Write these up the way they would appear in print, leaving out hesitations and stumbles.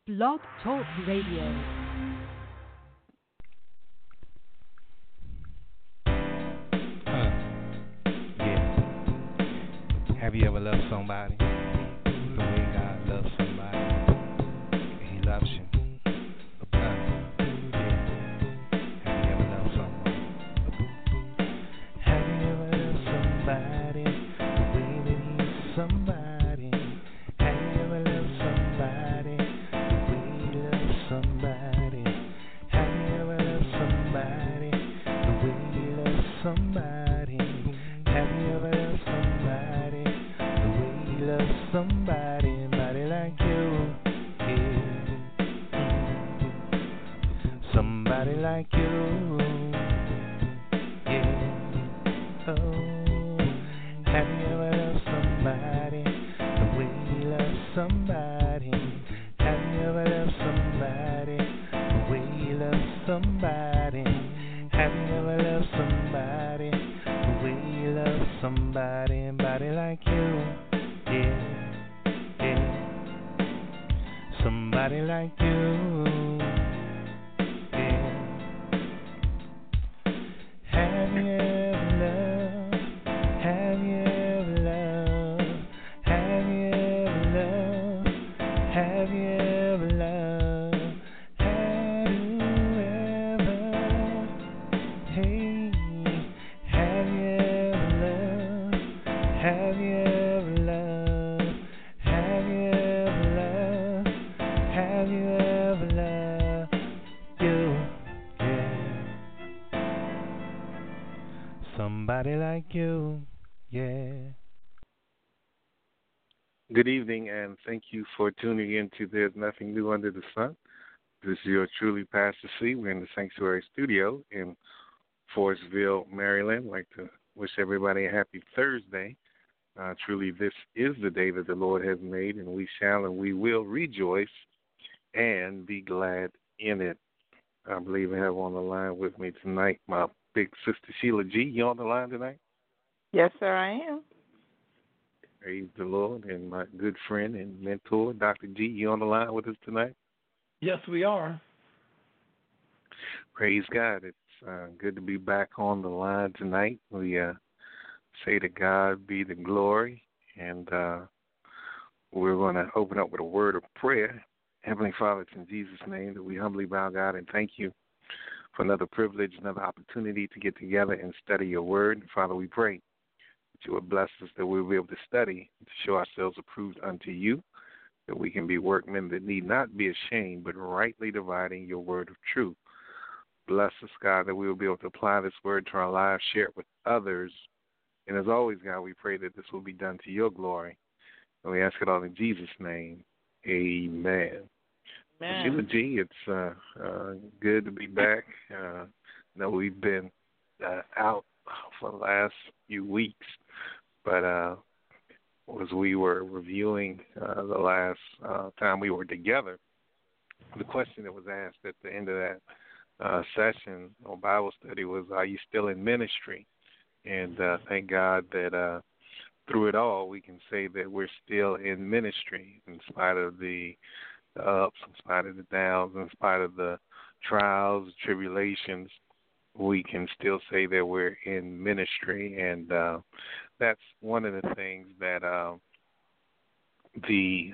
Blog Talk Radio. Yeah. Have you ever loved somebody the way God loves somebody? He loves you. Yeah. Have you ever loved someone? Have you ever loved somebody the way that he's somebody? Have you ever loved somebody the way he loves somebody? Have you ever loved somebody the way he loves somebody? Have you ever loved somebody the way he loves somebody? Somebody like you, yeah. Somebody like you, yeah. Oh, have you ever loved somebody the way he loves somebody? Have you ever loved somebody the way he loves somebody? Have you ever loved somebody the way he loves somebody? Somebody like you, yeah, yeah. Somebody like you, yeah. Have you ever loved? Have you ever loved? Have you ever loved? Have you ever loved? Have you ever? Hey, have you ever loved? Have you ever loved? Have you ever loved? Have you ever loved? You, yeah. Somebody like you, yeah. Good evening, and thank you for tuning in to There's Nothing New Under the Sun. This is your truly Pastor C. We're in the Sanctuary Studio in Forestville, Maryland. I'd like to wish everybody a happy Thursday. Truly, this is the day that the Lord has made, and we shall and we will rejoice and be glad in it. I believe I have on the line with me tonight my big sister Sheila G. You on the line tonight? Yes, sir, I am. Praise the Lord. And my good friend and mentor, Dr. G. You on the line with us tonight? Yes, we are. Praise God. It's good to be back on the line tonight. We say to God be the glory, and we're going to open up with a word of prayer. Heavenly Father, it's in Jesus' name that we humbly bow, God, and thank you for another privilege, another opportunity to get together and study your word. Father, we pray that you would bless us, that we'll be able to study, to show ourselves approved unto you, that we can be workmen that need not be ashamed, but rightly dividing your word of truth. Bless us, God, that we will be able to apply this word to our lives, share it with others. And as always, God, we pray that this will be done to your glory. And we ask it all in Jesus' name. Amen. Amen. Sheila G., it's good to be back. I know we've been out for the last few weeks, but as we were reviewing the last time we were together, the question that was asked at the end of that session or Bible study was, are you still in ministry? And thank God that through it all, we can say that we're still in ministry in spite of the ups, in spite of the downs, in spite of the trials, tribulations. We can still say that we're in ministry, and that's one of the things that the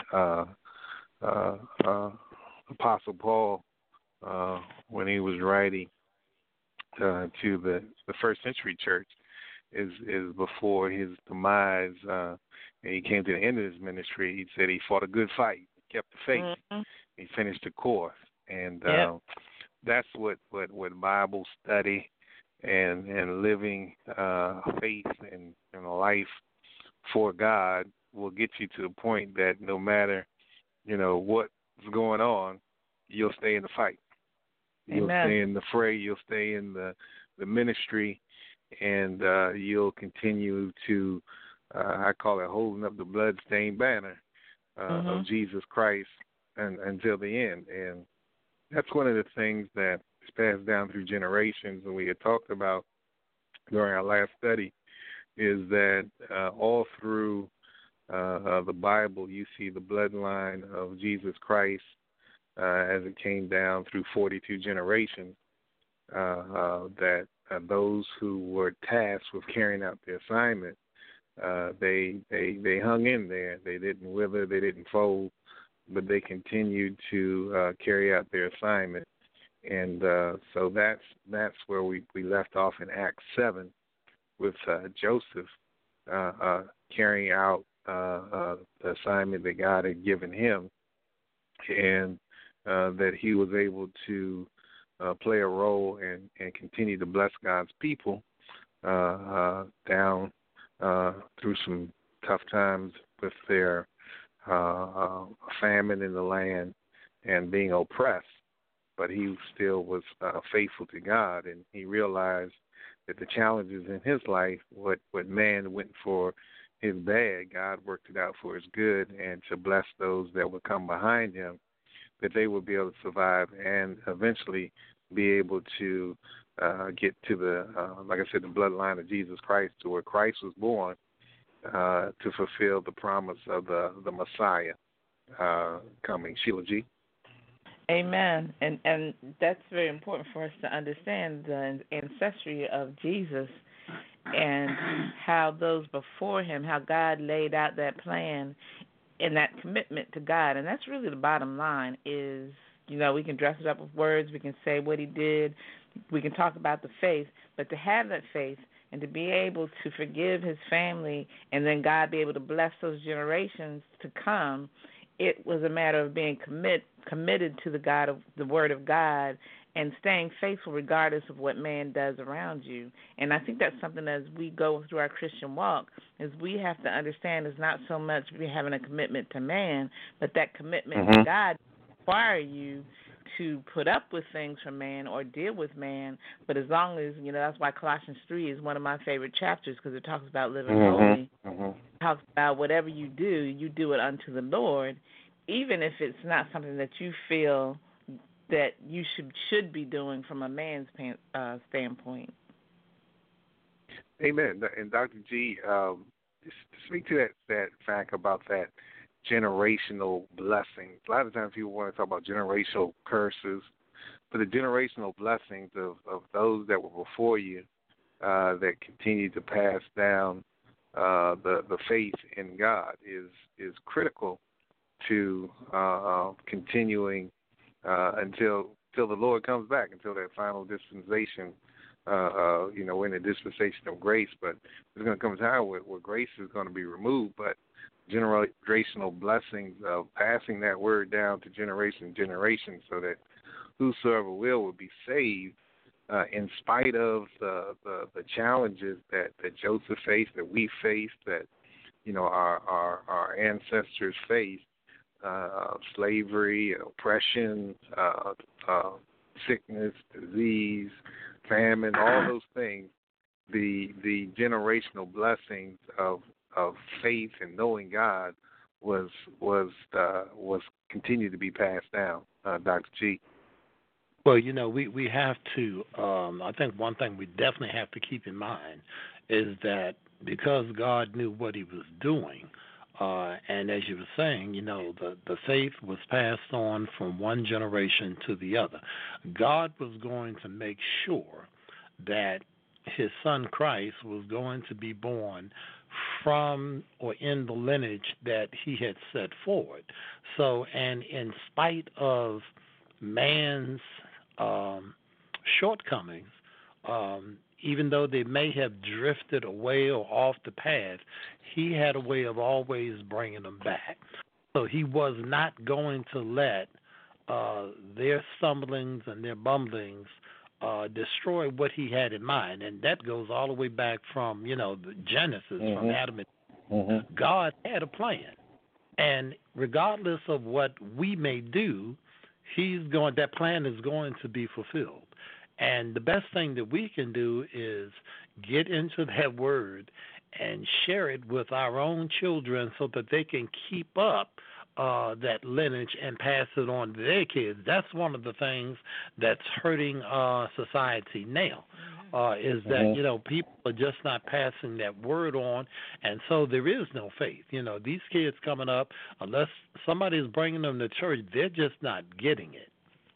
Apostle Paul, when he was writing to the first century church, is before his demise, and he came to the end of his ministry. He said he fought a good fight, kept the faith, he finished the course, and that's what Bible study and living faith and life for God will get you to the point that no matter what's going on, you'll stay in the fight. You'll stay in the fray. You'll stay in the ministry, and you'll continue to, I call it holding up the bloodstained banner of Jesus Christ until the end. And that's one of the things that is passed down through generations, and we had talked about during our last study, is that all through the Bible you see the bloodline of Jesus Christ as it came down through 42 generations, that those who were tasked with carrying out the assignment, they hung in there. They didn't wither, they didn't fold, but they continued to carry out their assignment. And so that's where we left off in Acts 7 with Joseph carrying out the assignment that God had given him, and that he was able to play a role and continue to bless God's people down through some tough times with their famine in the land and being oppressed. But he still was faithful to God, and he realized that the challenges in his life, what man went for his bad, God worked it out for his good, and to bless those that would come behind him, that they would be able to survive and eventually be able to get to the, like I said, the bloodline of Jesus Christ, to where Christ was born to fulfill the promise of the Messiah coming. Sheila G. Amen. And that's very important for us to understand the ancestry of Jesus and how those before him, how God laid out that plan and that commitment to God. And that's really the bottom line is, we can dress it up with words, we can say what he did, we can talk about the faith, but to have that faith and to be able to forgive his family and then God be able to bless those generations to come, it was a matter of being committed to the Word of God and staying faithful regardless of what man does around you. And I think that's something as we go through our Christian walk is we have to understand it's not so much we having a commitment to man, but that commitment to God require you to put up with things from man or deal with man. But as long as, that's why Colossians 3 is one of my favorite chapters because it talks about living holy. It talks about whatever you do it unto the Lord, even if it's not something that you feel that you should be doing from a man's standpoint. Amen. And Dr. G, speak to that fact about that generational blessings. A lot of times people want to talk about generational curses, but the generational blessings of those that were before you that continue to pass down the faith in God is critical to continuing until the Lord comes back, until that final dispensation. We're in a dispensation of grace, but there's going to come a time where grace is going to be removed, but generational blessings of passing that word down to generation so that whosoever will be saved in spite of the challenges that Joseph faced, that we faced, that our ancestors faced, slavery, oppression, sickness, disease, famine, all those things. The generational blessings of faith and knowing God was continued to be passed down. Dr. G. Well, we have to. I think one thing we definitely have to keep in mind is that because God knew what He was doing, and as you were saying, the faith was passed on from one generation to the other. God was going to make sure that His Son Christ was going to be born from or in the lineage that He had set forward. So, and in spite of man's shortcomings, even though they may have drifted away or off the path, He had a way of always bringing them back. So He was not going to let their stumblings and their bumblings destroy what He had in mind. And that goes all the way back from, the Genesis, from Adam and Eve. God had a plan. And regardless of what we may do, that plan is going to be fulfilled. And the best thing that we can do is get into that word and share it with our own children so that they can keep up that lineage and pass it on to their kids. That's one of the things that's hurting society now. is that, people are just not passing that word on, and so there is no faith. These kids coming up, unless somebody's bringing them to church, they're just not getting it.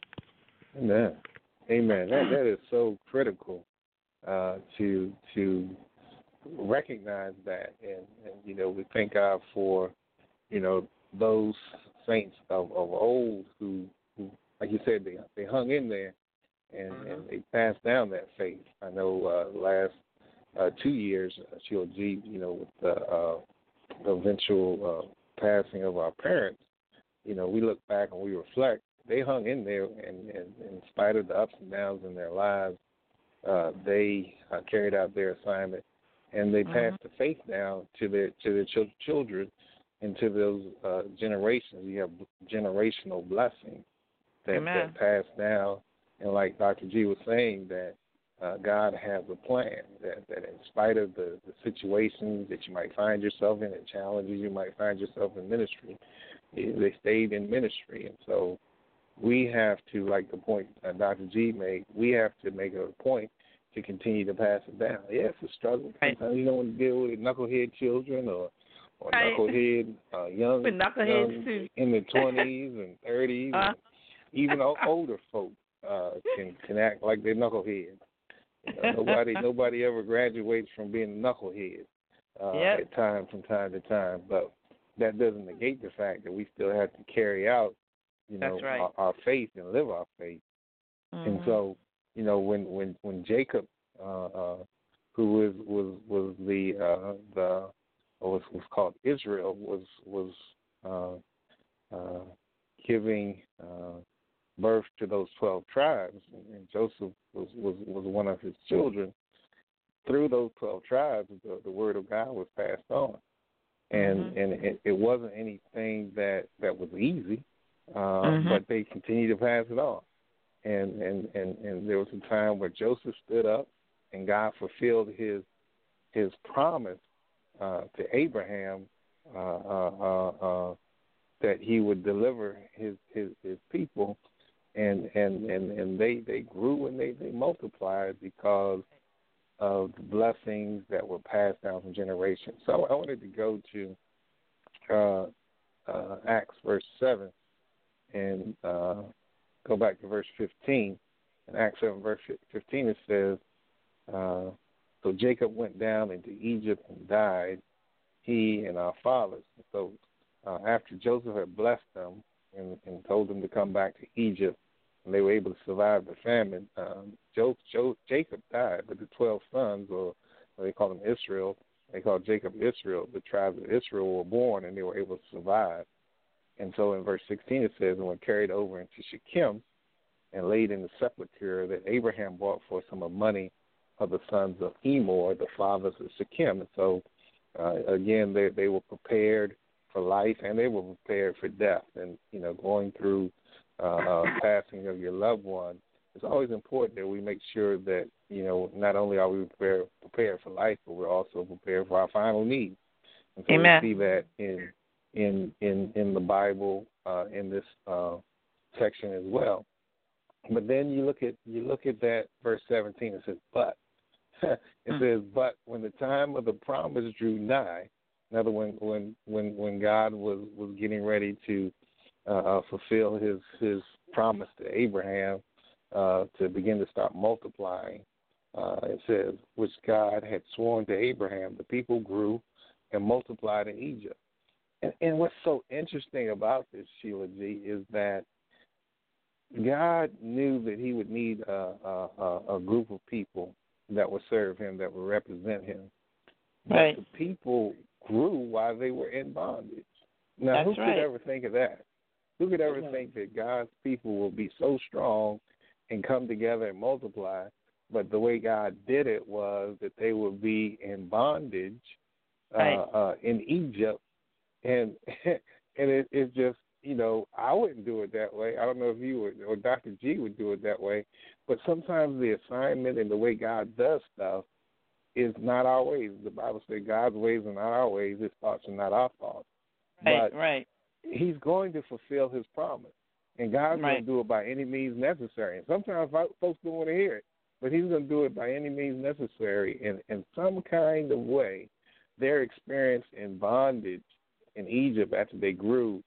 Amen. That is so critical to recognize that, and we thank God for those saints of old who, like you said, they hung in there and they passed down that faith. I know last 2 years, Sheila G, with the eventual passing of our parents, we look back and we reflect. They hung in there, and in spite of the ups and downs in their lives, they carried out their assignment, and they passed the faith down to their children and to those generations. You have generational blessings that pass down, and like Dr. G was saying, that God has a plan, that in spite of the situations that you might find yourself in, and challenges you might find yourself in ministry, they stayed in ministry. And so we have to, like the point Dr. G made, we have to make it a point to continue to pass it down. Yeah, it's a struggle. Sometimes you don't want to deal with knucklehead children or knucklehead young too. In the 20s and 30s. And even older folk can act like they're knuckleheads. Nobody ever graduates from being a knucklehead from time to time. But that doesn't negate the fact that we still have to carry out, our faith and live our faith. And so, when Jacob, who was was called Israel, was giving birth to those 12 tribes, and Joseph was one of his children. Through those 12 tribes, the word of God was passed on, and it wasn't anything that was easy, but they continued to pass it on. And there was a time where Joseph stood up, and God fulfilled his promise to Abraham that he would deliver his people, and they grew and they multiplied because of the blessings that were passed down from generations. So I wanted to go to Acts verse 7 and go back to verse 15. In Acts 7 verse 15 it says, so Jacob went down into Egypt and died, he and our fathers. So after Joseph had blessed them and told them to come back to Egypt, and they were able to survive the famine, Jacob died, but the 12 sons, or they call them Israel, they call Jacob Israel, the tribes of Israel were born, and they were able to survive. And so in verse 16 it says, and were carried over into Shechem and laid in the sepulchre that Abraham bought for some of money of the sons of Emor, the fathers of Shechem. And so, again, they were prepared for life, and they were prepared for death. And, going through passing of your loved one, it's always important that we make sure that, not only are we prepared for life, but we're also prepared for our final needs. And so we see that in the Bible, in this section as well. But then you look at that verse 17. It says, but it says, but when the time of the promise drew nigh, in other words, when God was getting ready to fulfill his promise to Abraham to begin to start multiplying, it says, which God had sworn to Abraham, the people grew and multiplied in Egypt. And what's so interesting about this, Sheila G., is that God knew that he would need a group of people that would serve him, that would represent him. But the people grew while they were in bondage. Now, who could ever think of that? Who could ever think that God's people will be so strong and come together and multiply? But the way God did it was that they would be in bondage in Egypt. And it's just, I wouldn't do it that way. I don't know if you would, or Dr. G would do it that way. But sometimes the assignment and the way God does stuff is not our ways. The Bible says God's ways are not our ways. His thoughts are not our thoughts. But he's going to fulfill his promise. And God's going to do it by any means necessary. And sometimes folks don't want to hear it. but he's going to do it by any means necessary. In some kind of way, their experience in bondage in Egypt after they grew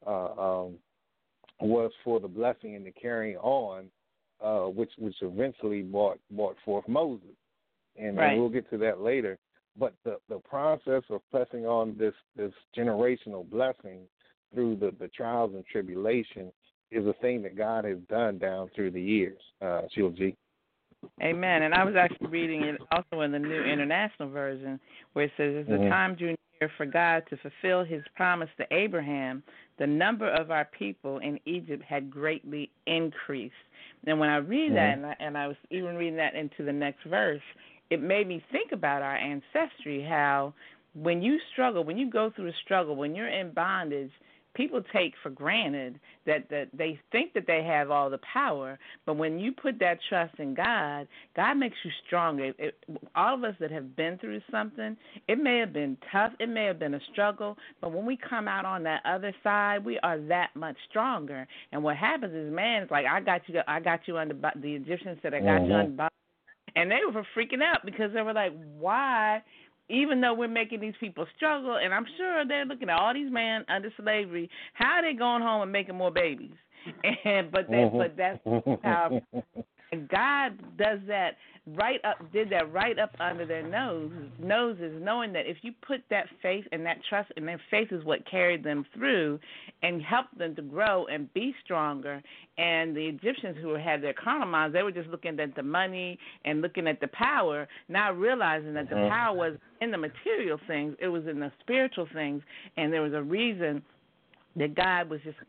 was for the blessing and the carrying on, which eventually brought forth Moses. And we'll get to that later. But the process of pressing on this generational blessing through the trials and tribulation is a thing that God has done down through the years. Sheila G. Amen. And I was actually reading it also in the New International Version, where it says, "As the time drew near for God to fulfill his promise to Abraham, the number of our people in Egypt had greatly increased." And when I read that, and I was even reading that into the next verse, it made me think about our ancestry, how when you struggle, when you go through a struggle, when you're in bondage, people take for granted that they think that they have all the power, but when you put that trust in God, God makes you stronger. All of us that have been through something, it may have been tough, it may have been a struggle, but when we come out on that other side, we are that much stronger. And what happens is, man, it's like, I got you under, the Egyptians said, I got you under, and they were freaking out because they were like, why? Even though we're making these people struggle, and I'm sure they're looking at all these men under slavery, how are they going home and making more babies? But that's how God does that did that right up under their noses, knowing that if you put that faith and that trust, and their faith is what carried them through and helped them to grow and be stronger. And the Egyptians who had their carnal minds, they were just looking at the money and looking at the power, not realizing that the power was in the material things, it was in the spiritual things, and there was a reason that God was just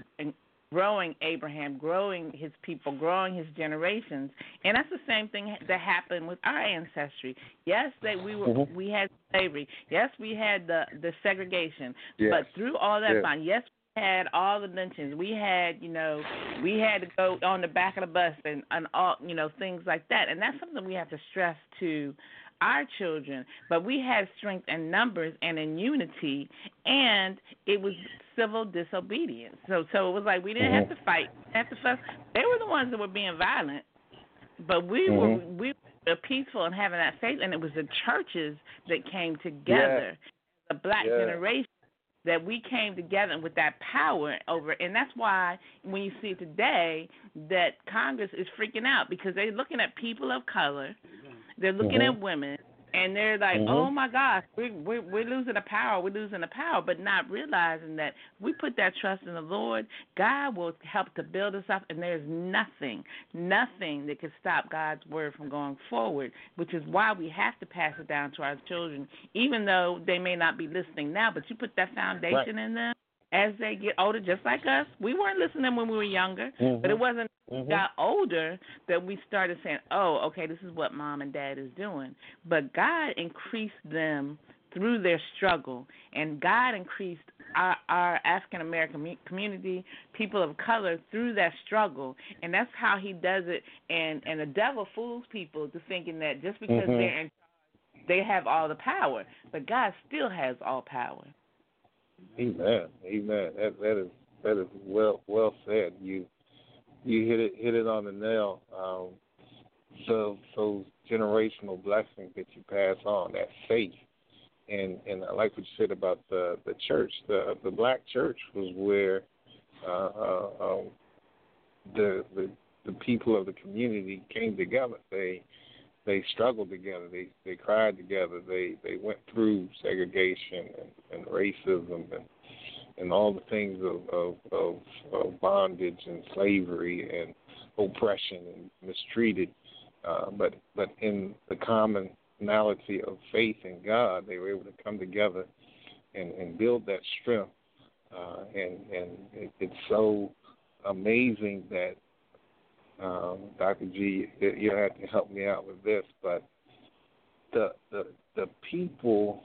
growing Abraham, growing his people, growing his generations. And that's the same thing that happened with our ancestry. Yes, we had slavery. Yes, we had the segregation. Yes. But through all that bond, yes, we had all the lynchings. We had, we had to go on the back of the bus and all, things like that. And that's something we have to stress to our children. But we had strength in numbers and in unity, and it was civil disobedience. So it was like we didn't have to fight, have to fuss. They were the ones that were being violent, but we were peaceful and having that faith, and it was the churches that came together, the black generation, that we came together with that power over. And that's why when you see today that Congress is freaking out, because they're looking at people of color, they're looking at women, and they're like, oh, my gosh, we're losing the power, but not realizing that we put that trust in the Lord, God will help to build us up, and there's nothing that can stop God's word from going forward, which is why we have to pass it down to our children, even though they may not be listening now, but you put that foundation in them. As they get older, just like us, we weren't listening when we were younger, but it wasn't until we got older that we started saying, oh, okay, this is what mom and dad is doing. But God increased them through their struggle, and God increased our African-American community, people of color, through that struggle. And that's how he does it. And the devil fools people to thinking that just because they're in charge, they have all the power. But God still has all power. Amen. That is well said. You hit it on the nail. So those generational blessings that you pass on, that faith, and I like what you said about the church. The black church was where the people of the community came together. They struggled together. They cried together. They went through segregation and racism and all the things of bondage and slavery and oppression and mistreated. But in the commonality of faith in God, they were able to come together and build that strength. It's so amazing that Dr. G, you have to help me out with this, but the people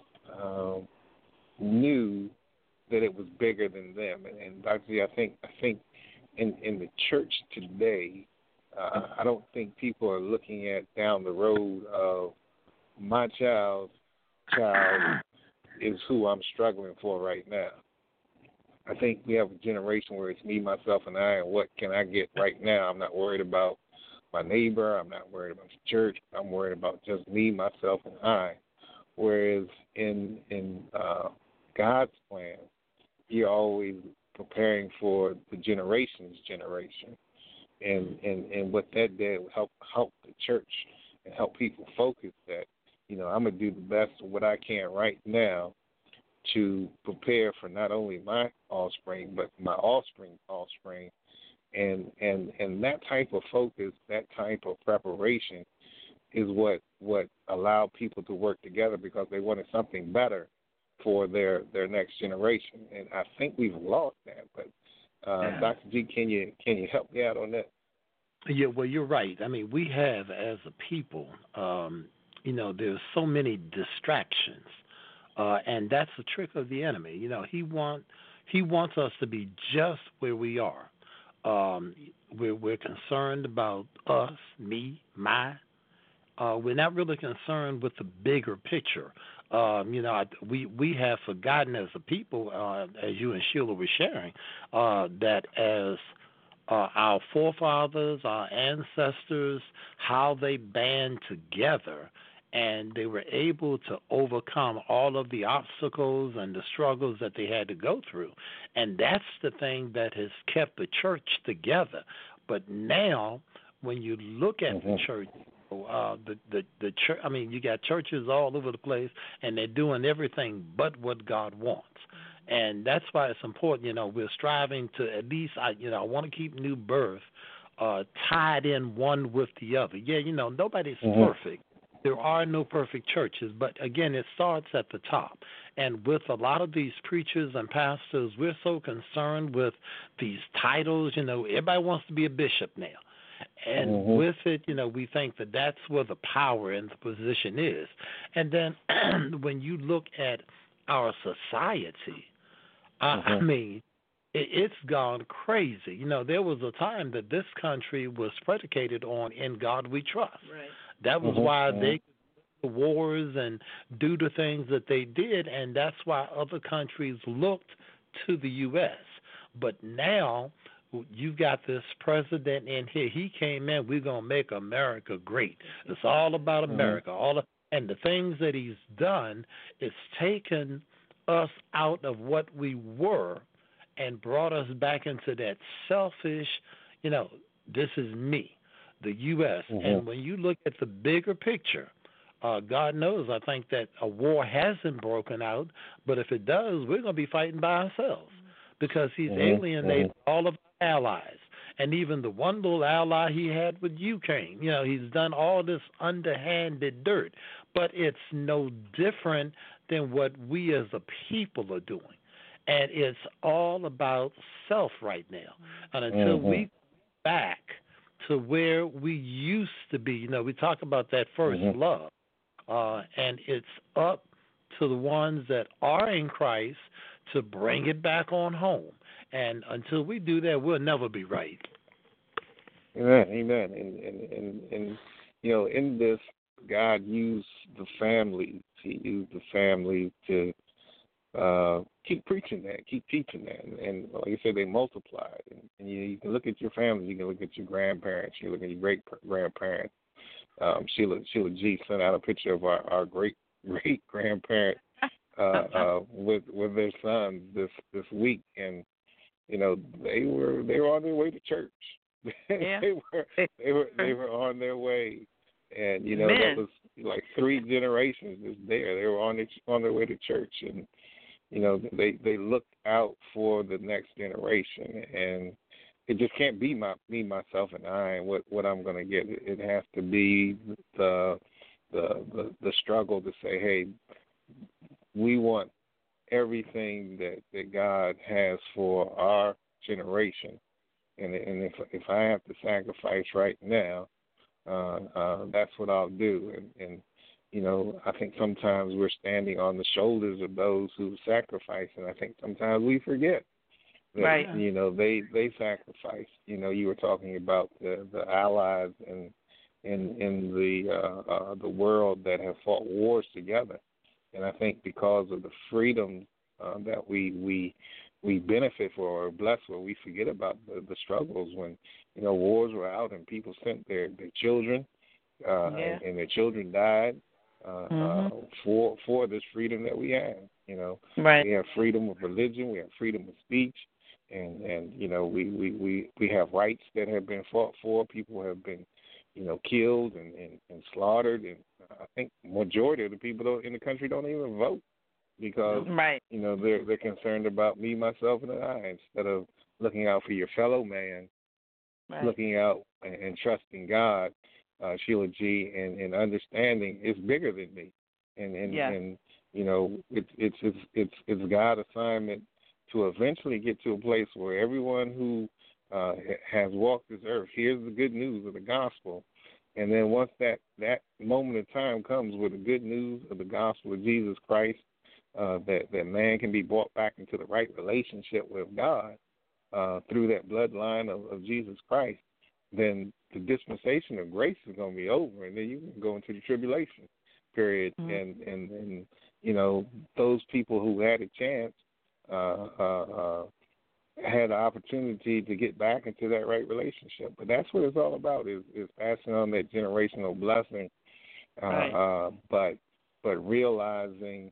knew that it was bigger than them, and Dr. G, I think in the church today, I don't think people are looking at down the road of my child is who I'm struggling for right now. I think we have a generation where it's me, myself, and I, and what can I get right now. I'm not worried about my neighbor. I'm not worried about the church. I'm worried about just me, myself, and I. Whereas in God's plan, you're always preparing for the generation's generation. And what that did help the church and help people focus that, I'm going to do the best of what I can right now to prepare for not only my offspring, but my offspring, and that type of focus, that type of preparation is what allowed people to work together because they wanted something better for their next generation. And I think we've lost that. But Dr. G, can you help me out on that? Yeah, well, you're right. I mean, we have as a people, there's so many distractions. And that's the trick of the enemy. He wants us to be just where we are. We're concerned about us, me, my. We're not really concerned with the bigger picture. We have forgotten as a people, as you and Sheila were sharing, that as our forefathers, our ancestors, how they band together, and they were able to overcome all of the obstacles and the struggles that they had to go through. And that's the thing that has kept the church together. But now, when you look at the church, the church, I mean, you got churches all over the place, and they're doing everything but what God wants. And that's why it's important, we're striving to at least, I want to keep new birth tied in one with the other. Yeah, nobody's perfect. There are no perfect churches, but again, it starts at the top. And with a lot of these preachers and pastors, we're so concerned with these titles. Everybody wants to be a bishop now. And with it, we think that that's where the power and the position is. And then when you look at our society, I mean, it's gone crazy. There was a time that this country was predicated on "In God We Trust." Right. That was why they could go to wars and do the things that they did, and that's why other countries looked to the U.S. But now you've got this president in here. He came in, we're going to make America great. It's all about America. And the things that he's done is taken us out of what we were and brought us back into that selfish, this is me, the U.S. And when you look at the bigger picture, God knows, I think that a war hasn't broken out, but if it does, we're going to be fighting by ourselves because he's alienated all of our allies. And even the one little ally he had with Ukraine, he's done all this underhanded dirt, but it's no different than what we as a people are doing. And it's all about self right now. And until we go back to where we used to be, we talk about that first love, and it's up to the ones that are in Christ to bring it back on home. And until we do that, we'll never be right. Amen. And in this, God used the family. He used the family to keep preaching that, keep teaching that. And like you said, they multiplied. And you can look at your family, you can look at your grandparents, you look at your great-grandparents. Sheila G sent out a picture of our great-grandparent with their sons this week. And, they were on their way to church. Yeah. they were on their way. And, that was like 3 generations just there. They were on their way to church. And, they looked out for the next generation. And it just can't be me, myself, and I and what I'm going to get. It has to be the struggle to say, hey, we want everything that God has for our generation. And if I have to sacrifice right now, that's what I'll do. And I think sometimes we're standing on the shoulders of those who sacrifice, and I think sometimes we forget that, right. They sacrificed. You were talking about the allies in the world that have fought wars together, and I think because of the freedom that we we benefit for or are blessed for. We forget about the struggles when, wars were out and people sent their children, and their children died for this freedom that we have. Right. We have freedom of religion, we have freedom of speech, and we have rights that have been fought for. People have been, killed and slaughtered, and I think majority of the people in the country don't even vote because they're concerned about me, myself, and I instead of looking out for your fellow man, looking out and trusting God, Sheila G, and understanding it's bigger than me, and it's God's assignment to eventually get to a place where everyone who has walked this earth hears the good news of the gospel, and then once that moment of time comes with the good news of the gospel of Jesus Christ, that man can be brought back into the right relationship with God through that bloodline of Jesus Christ, then the dispensation of grace is going to be over, and then you can go into the tribulation period, and those people who had a chance had the opportunity to get back into that right relationship. But that's what it's all about, is passing on that generational blessing, but realizing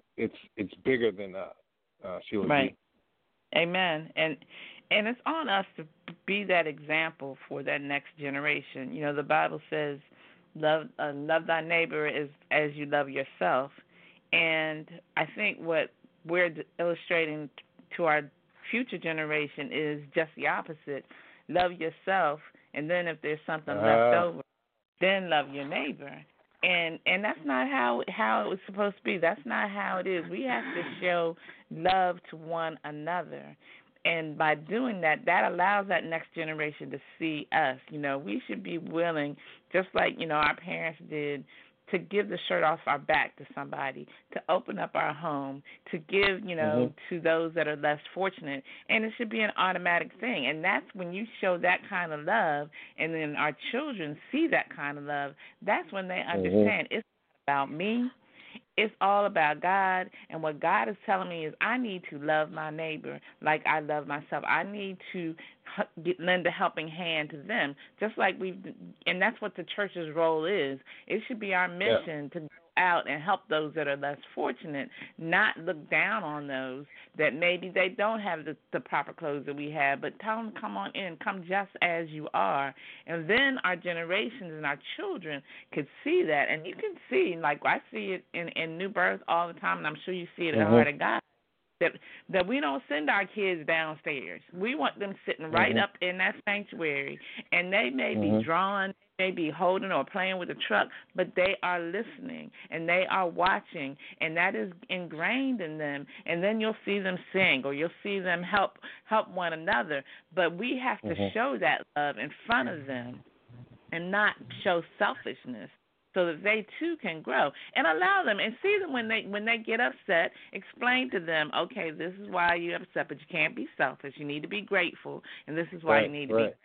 it's bigger than us. Sheila G. Amen. And it's on us to be that example for that next generation. The Bible says, love thy neighbor as you love yourself. And I think what we're illustrating to our future generation is just the opposite. Love yourself, and then if there's something left over, then love your neighbor. And that's not how it was supposed to be. That's not how it is. We have to show love to one another. And by doing that allows that next generation to see us. We should be willing, just like, our parents did, to give the shirt off our back to somebody, to open up our home, to give, to those that are less fortunate. And it should be an automatic thing. And that's when you show that kind of love, and then our children see that kind of love, that's when they understand it's not about me. It's all about God, and what God is telling me is I need to love my neighbor like I love myself. I need to lend a helping hand to them, just like and that's what the church's role is. It should be our mission to go out and help those that are less fortunate, not look down on those that maybe they don't have the proper clothes that we have, but tell them, come on in, come just as you are. And then our generations and our children could see that. And you can see, like I see it in New Birth all the time, and I'm sure you see it at Heart of God, that we don't send our kids downstairs. We want them sitting right up in that sanctuary, and they may be drawn, they may be holding or playing with the truck, but they are listening, and they are watching, and that is ingrained in them. And then you'll see them sing, or you'll see them help one another. But we have to show that love in front of them and not show selfishness, so that they too can grow, and allow them and see them when they get upset. Explain to them, okay, this is why you're upset, but you can't be selfish. You need to be grateful, and this is why you need to be grateful.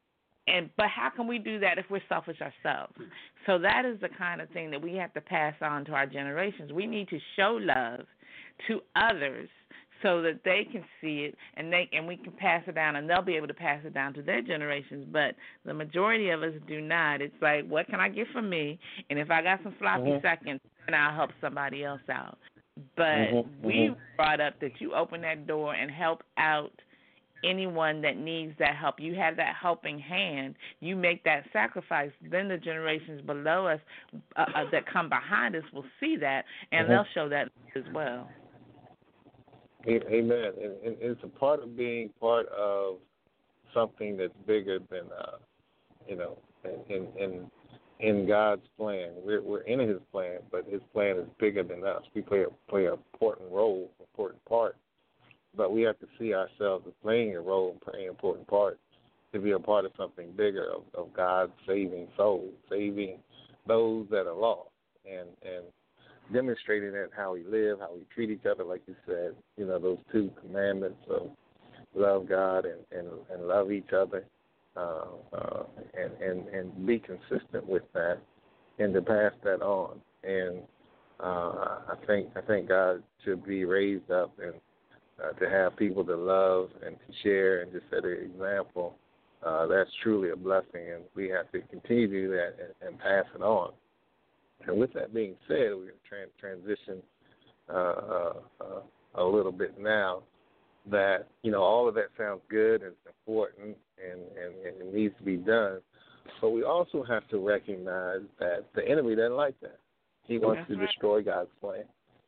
But how can we do that if we're selfish ourselves? So that is the kind of thing that we have to pass on to our generations. We need to show love to others so that they can see it, and we can pass it down, and they'll be able to pass it down to their generations. But the majority of us do not. It's like, what can I get from me? And if I got some sloppy seconds, then I'll help somebody else out. But we brought up that you open that door and help out anyone that needs that help. You have that helping hand. You make that sacrifice. Then the generations below us that come behind us will see that, and they'll show that as well. Amen. And it's a part of being part of something that's bigger than, in God's plan. We're in His plan, but His plan is bigger than us. We play an important role, important part, but we have to see ourselves as playing a role and playing an important part to be a part of something bigger, of God saving souls, saving those that are lost, and demonstrating that how we live, how we treat each other, like you said, those two commandments of love God and love each other, and be consistent with that, and to pass that on. And I think God should be raised up, and to have people to love and to share and to set an example, that's truly a blessing, and we have to continue to do that and pass it on. And with that being said, we're going to transition a little bit now that, all of that sounds good and it's important and it needs to be done, but we also have to recognize that the enemy doesn't like that. He wants to destroy God's plan.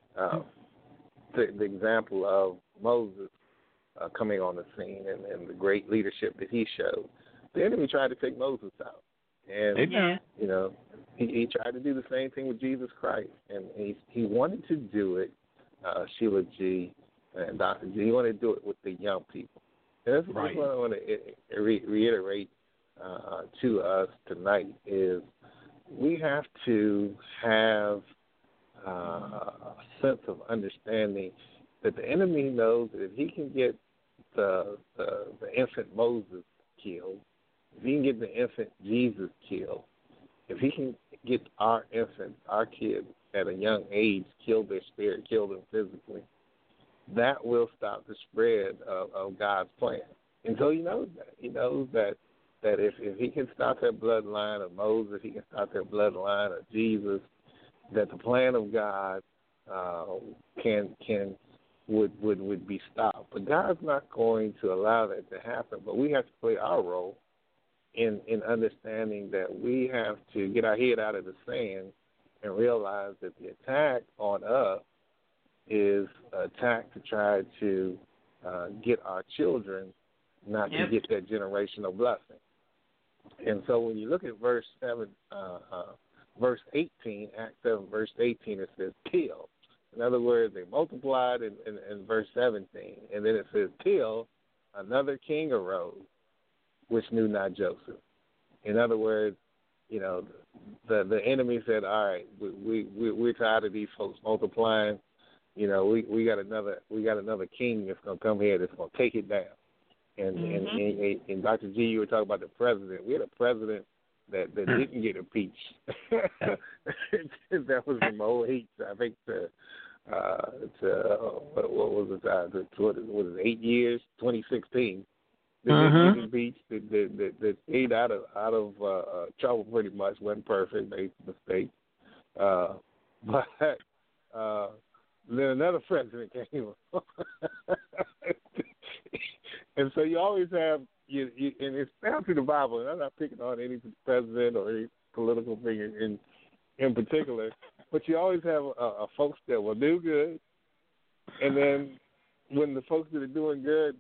The example of Moses coming on the scene and the great leadership that he showed, the enemy tried to take Moses out. And, he tried to do the same thing with Jesus Christ. And he wanted to do it, Sheila G. and Dr. G. He wanted to do it with the young people. And that's what I want to reiterate to us tonight is we have to have a sense of understanding that the enemy knows that if he can get the infant Moses killed, if he can get the infant Jesus killed, if he can get our infants, our kids at a young age, kill their spirit, kill them physically, that will stop the spread of God's plan. And so he knows that. He knows that if he can stop that bloodline of Moses, if he can stop that bloodline of Jesus, that the plan of God would be stopped. But God's not going to allow that to happen. But we have to play our role in understanding that we have to get our head out of the sand and realize that the attack on us is an attack to try to get our children not to get that generational blessing. And so when you look at verse 18, Acts 7, verse 18, it says, till. In other words, they multiplied in verse 17. And then it says, till another king arose, which knew not Joseph. In other words, the enemy said, all right, we're tired of these folks multiplying. We got another king that's going to come here that's going to take it down. And Dr. G, you were talking about the president. We had a president that didn't get impeached. That was from 08, I think, to what was it? What is it, 8 years? 2016. That didn't get impeached. That stayed out of trouble pretty much. Wasn't perfect. Made mistakes. But then another president came. And so you always have, and it's down to the Bible, and I'm not picking on any president or any political figure in particular, but you always have a folks that will do good, and then when the folks that are doing good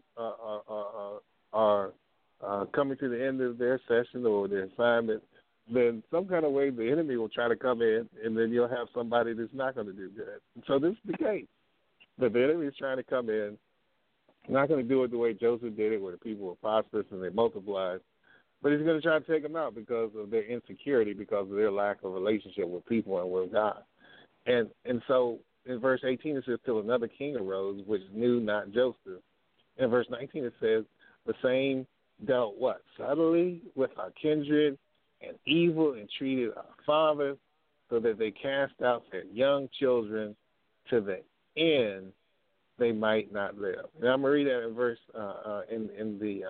are coming to the end of their session or their assignment, then some kind of way the enemy will try to come in, and then you'll have somebody that's not going to do good. And so this is the case. But the enemy is trying to come in, not going to do it the way Joseph did it, where the people were prosperous and they multiplied, but he's going to try to take them out because of their insecurity, because of their lack of relationship with people and with God. And so in verse 18 it says, till another king arose, which knew not Joseph. In verse 19 it says, the same dealt what? Subtly with our kindred and evil and treated our fathers, so that they cast out their young children to the end they might not live. Now I'm going to read that in verse in the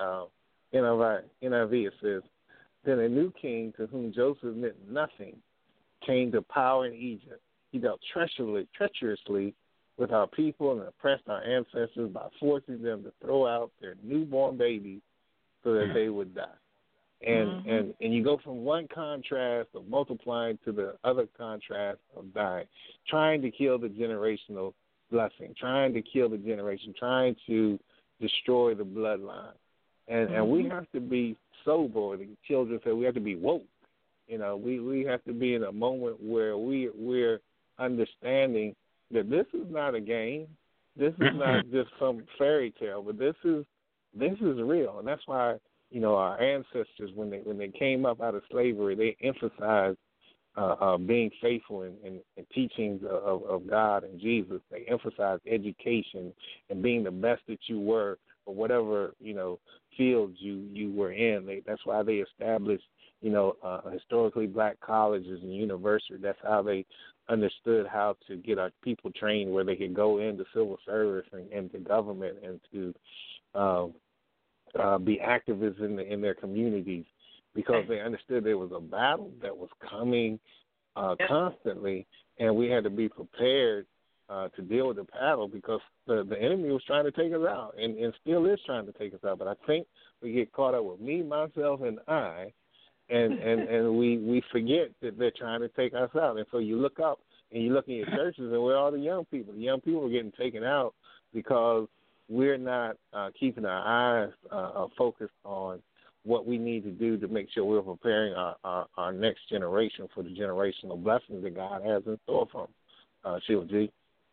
NIV. It says, then a new king to whom Joseph meant nothing came to power in Egypt. He dealt treacherously with our people and oppressed our ancestors by forcing them to throw out their newborn babies so that they would die. And you go from one contrast of multiplying to the other contrast of dying, trying to kill the generational blessing, trying to kill the generation, trying to destroy the bloodline. And we have to be sober. The children say we have to be woke. We have to be in a moment where we're understanding that this is not a game. This is not just some fairy tale, but this is real. And that's why, our ancestors, when they came up out of slavery, they emphasized being faithful in teachings of God and Jesus. They emphasized education and being the best that you were or whatever, fields you were in. That's why they established, historically black colleges and universities. That's how they understood how to get our people trained where they could go into civil service and to government and to be activists in their communities, because they understood there was a battle that was coming constantly, and we had to be prepared to deal with the battle, because the enemy was trying to take us out and still is trying to take us out. But I think we get caught up with me, myself, and I, and we forget that they're trying to take us out. And so you look up and you look in your churches, and where are the young people? The young people are getting taken out because we're not keeping our eyes focused on what we need to do to make sure we're preparing our next generation for the generational blessings that God has in store for them. Sheila G.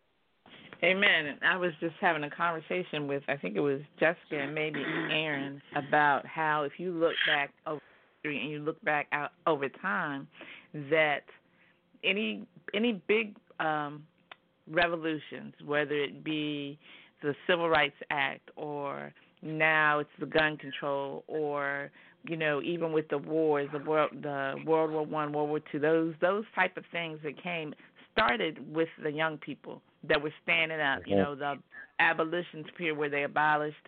Amen. I was just having a conversation with, I think it was Jessica and maybe Aaron, about how if you look back over history and you look back out over time, that any big revolutions, whether it be the Civil Rights Act or now it's the gun control, or even with the wars, the World War I, World War II, those type of things that started with the young people that were standing up. The abolition period where they abolished,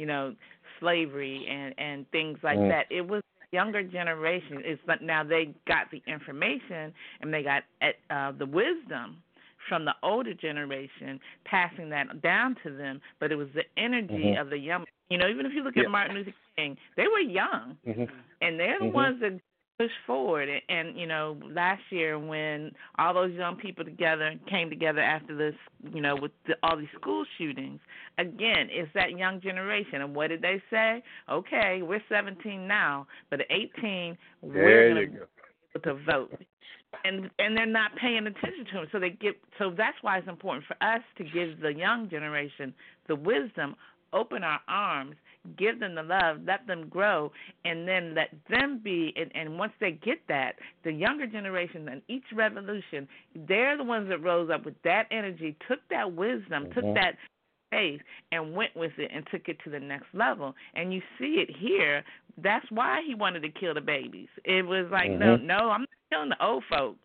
slavery and things like that. It was the younger generation. Now they got the information and they got the wisdom from the older generation, passing that down to them, but it was the energy of the young. Even if you look at Martin Luther King, they were young, and they're the ones that push forward. And last year when all those young people came together after this, with all these school shootings, again, it's that young generation. And what did they say? Okay, we're 17 now, but at 18, we're going to be able to vote. And they're not paying attention to them. So that's why it's important for us to give the young generation the wisdom, open our arms, give them the love, let them grow, and then let them be. And once they get that, the younger generation and each revolution, they're the ones that rose up with that energy, took that wisdom, took that faith, and went with it and took it to the next level. And you see it here. That's why he wanted to kill the babies. It was like, no, I'm not killing the old folk.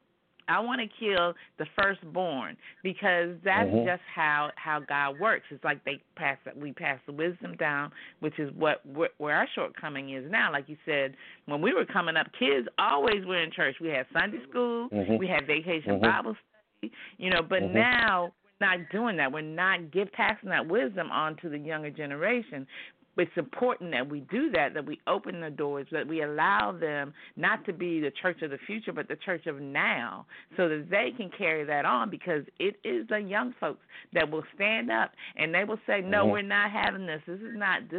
I want to kill the firstborn, because that's just how God works. It's like we pass the wisdom down, which is where our shortcoming is now. Like you said, when we were coming up, kids always were in church. We had Sunday school, we had vacation Bible study, but now we're not doing that. We're not passing that wisdom on to the younger generation. It's important that we do that we open the doors, that we allow them not to be the church of the future, but the church of now, so that they can carry that on, because it is the young folks that will stand up and they will say, no, we're not having this. This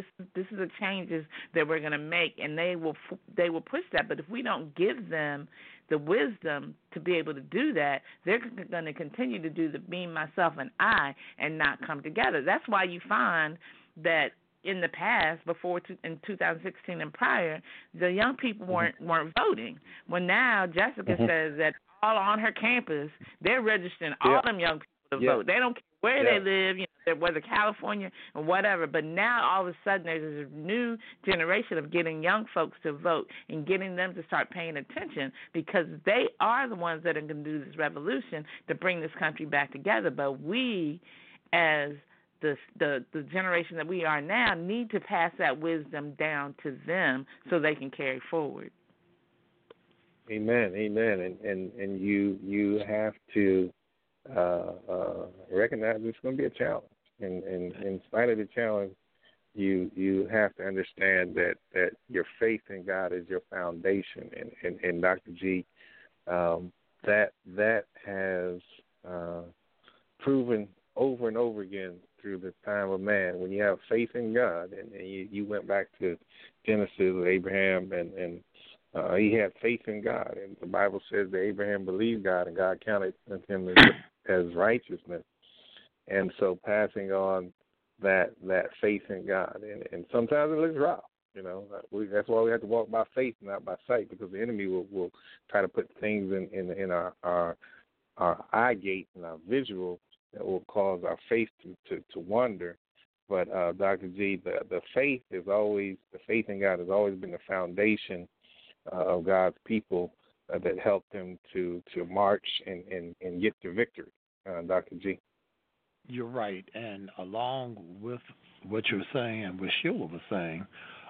is the changes that we're going to make, and they will push that. But if we don't give them the wisdom to be able to do that, they're going to continue to do the me, myself, and I, and not come together. That's why you find that in the past, in 2016 and prior, the young people weren't voting. Well, now Jessica says that all on her campus, they're registering all them young people to vote. They don't care where they live, whether California or whatever. But now all of a sudden there's a new generation of getting young folks to vote and getting them to start paying attention, because they are the ones that are going to do this revolution to bring this country back together. But we, as the generation that we are now, need to pass that wisdom down to them so they can carry forward. Amen. And you have to recognize it's going to be a challenge. And in spite of the challenge, you have to understand that your faith in God is your foundation. And Dr. G, that has proven over and over again through the time of man. When you have faith in God, and you went back to Genesis with Abraham, and he had faith in God, and the Bible says that Abraham believed God, and God counted him as righteousness. And so passing on that faith in God, and sometimes it looks rough. That's why we have to walk by faith, not by sight, because the enemy will try to put things in our eye gate and our visual that will cause our faith to wander. But Dr. G, the faith in God has always been the foundation of God's people that helped them to march and get to victory. Dr. G. You're right, and along with what you're saying and what Sheila was saying,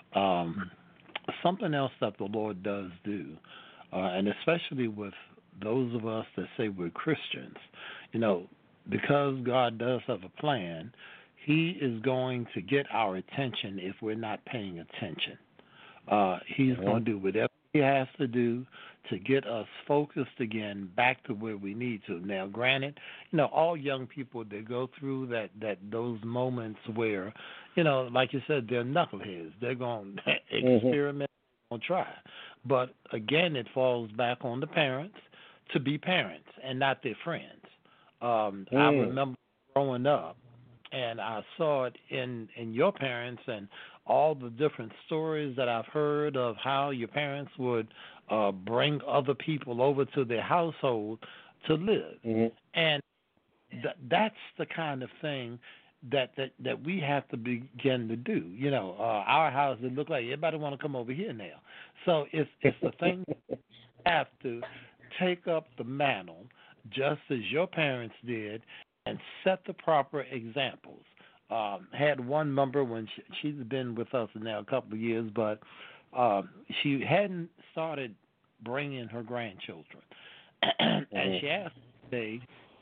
something else that the Lord does do, and especially with those of us that say we're Christians, because God does have a plan, He is going to get our attention if we're not paying attention. He's going to do whatever He has to do to get us focused again back to where we need to. Now, granted, all young people, they go through those moments where, like you said, they're knuckleheads. They're going to experiment, going to try. But, again, it falls back on the parents to be parents and not their friends. I remember growing up, and I saw it in your parents and all the different stories that I've heard of how your parents would bring other people over to their household to live. And that's the kind of thing that we have to begin to do. Our house, it look like everybody want to come over here now. So it's the thing we have to take up the mantle just as your parents did and set the proper examples. Had one member when she's been with us now a couple of years, but she hadn't started bringing her grandchildren. And she asked me,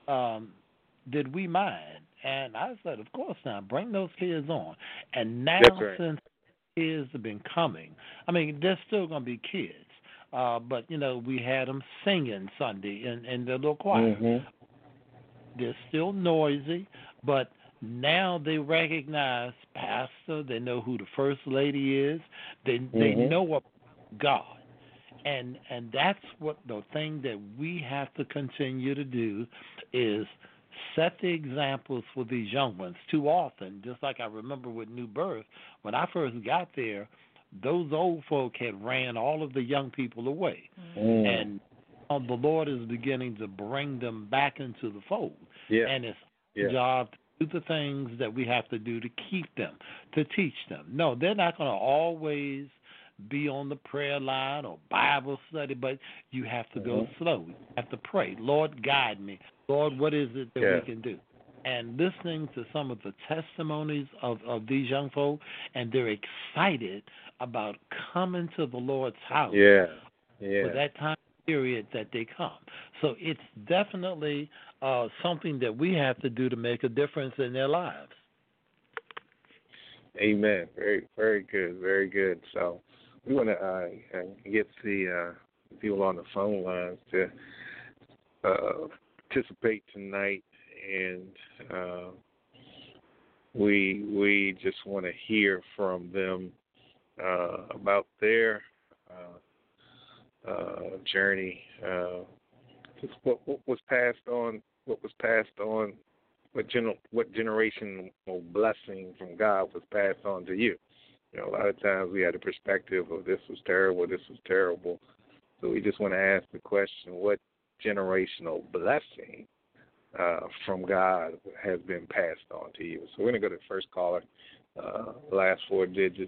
did we mind? And I said, of course not. Bring those kids on. And now since kids have been coming, they're still going to be kids. But, we had them singing Sunday in their little choir. They're still noisy, but now they recognize pastor. They know who the first lady is. They know about God. And that's what the thing that we have to continue to do is set the examples for these young ones. Too often, just like I remember with New Birth, when I first got there, those old folk had ran all of the young people away. And the Lord is beginning to bring them back into the fold. And it's our job to do the things that we have to do to keep them, to teach them. No, they're not going to always be on the prayer line or Bible study, but you have to go slow. You have to pray. Lord, guide me. Lord, what is it that we can do? And listening to some of the testimonies of these young folk, and they're excited about coming to the Lord's house for that time period that they come. So it's definitely something that we have to do to make a difference in their lives. Amen. Very, very good. Very good. So we want to get the people on the phone lines to participate tonight, and we just want to hear from them about their journey, just what was passed on, what generational blessing from God was passed on to you. A lot of times we had a perspective of this was terrible. So we just want to ask the question, what generational blessing from God has been passed on to you? So we're going to go to the first caller, last four digits,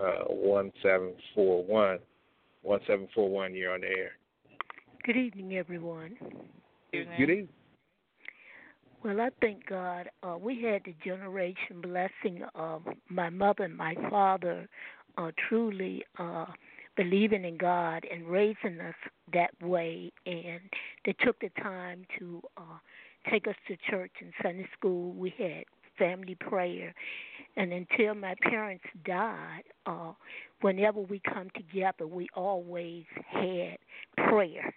1741. 1741, you're on the air. Good evening, everyone. Good evening. Well, I thank God we had the generation blessing of my mother and my father truly believing in God and raising us that way. And they took the time to take us to church and Sunday school. We had family prayer. And until my parents died, whenever we come together, we always had prayer.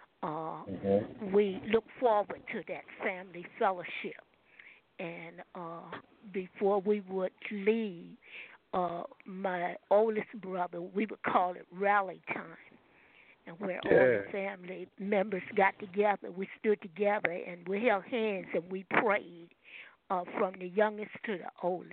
We look forward to that family fellowship. And before we would leave, my oldest brother, we would call it rally time. And where all the family members got together, we stood together and we held hands and we prayed from the youngest to the oldest.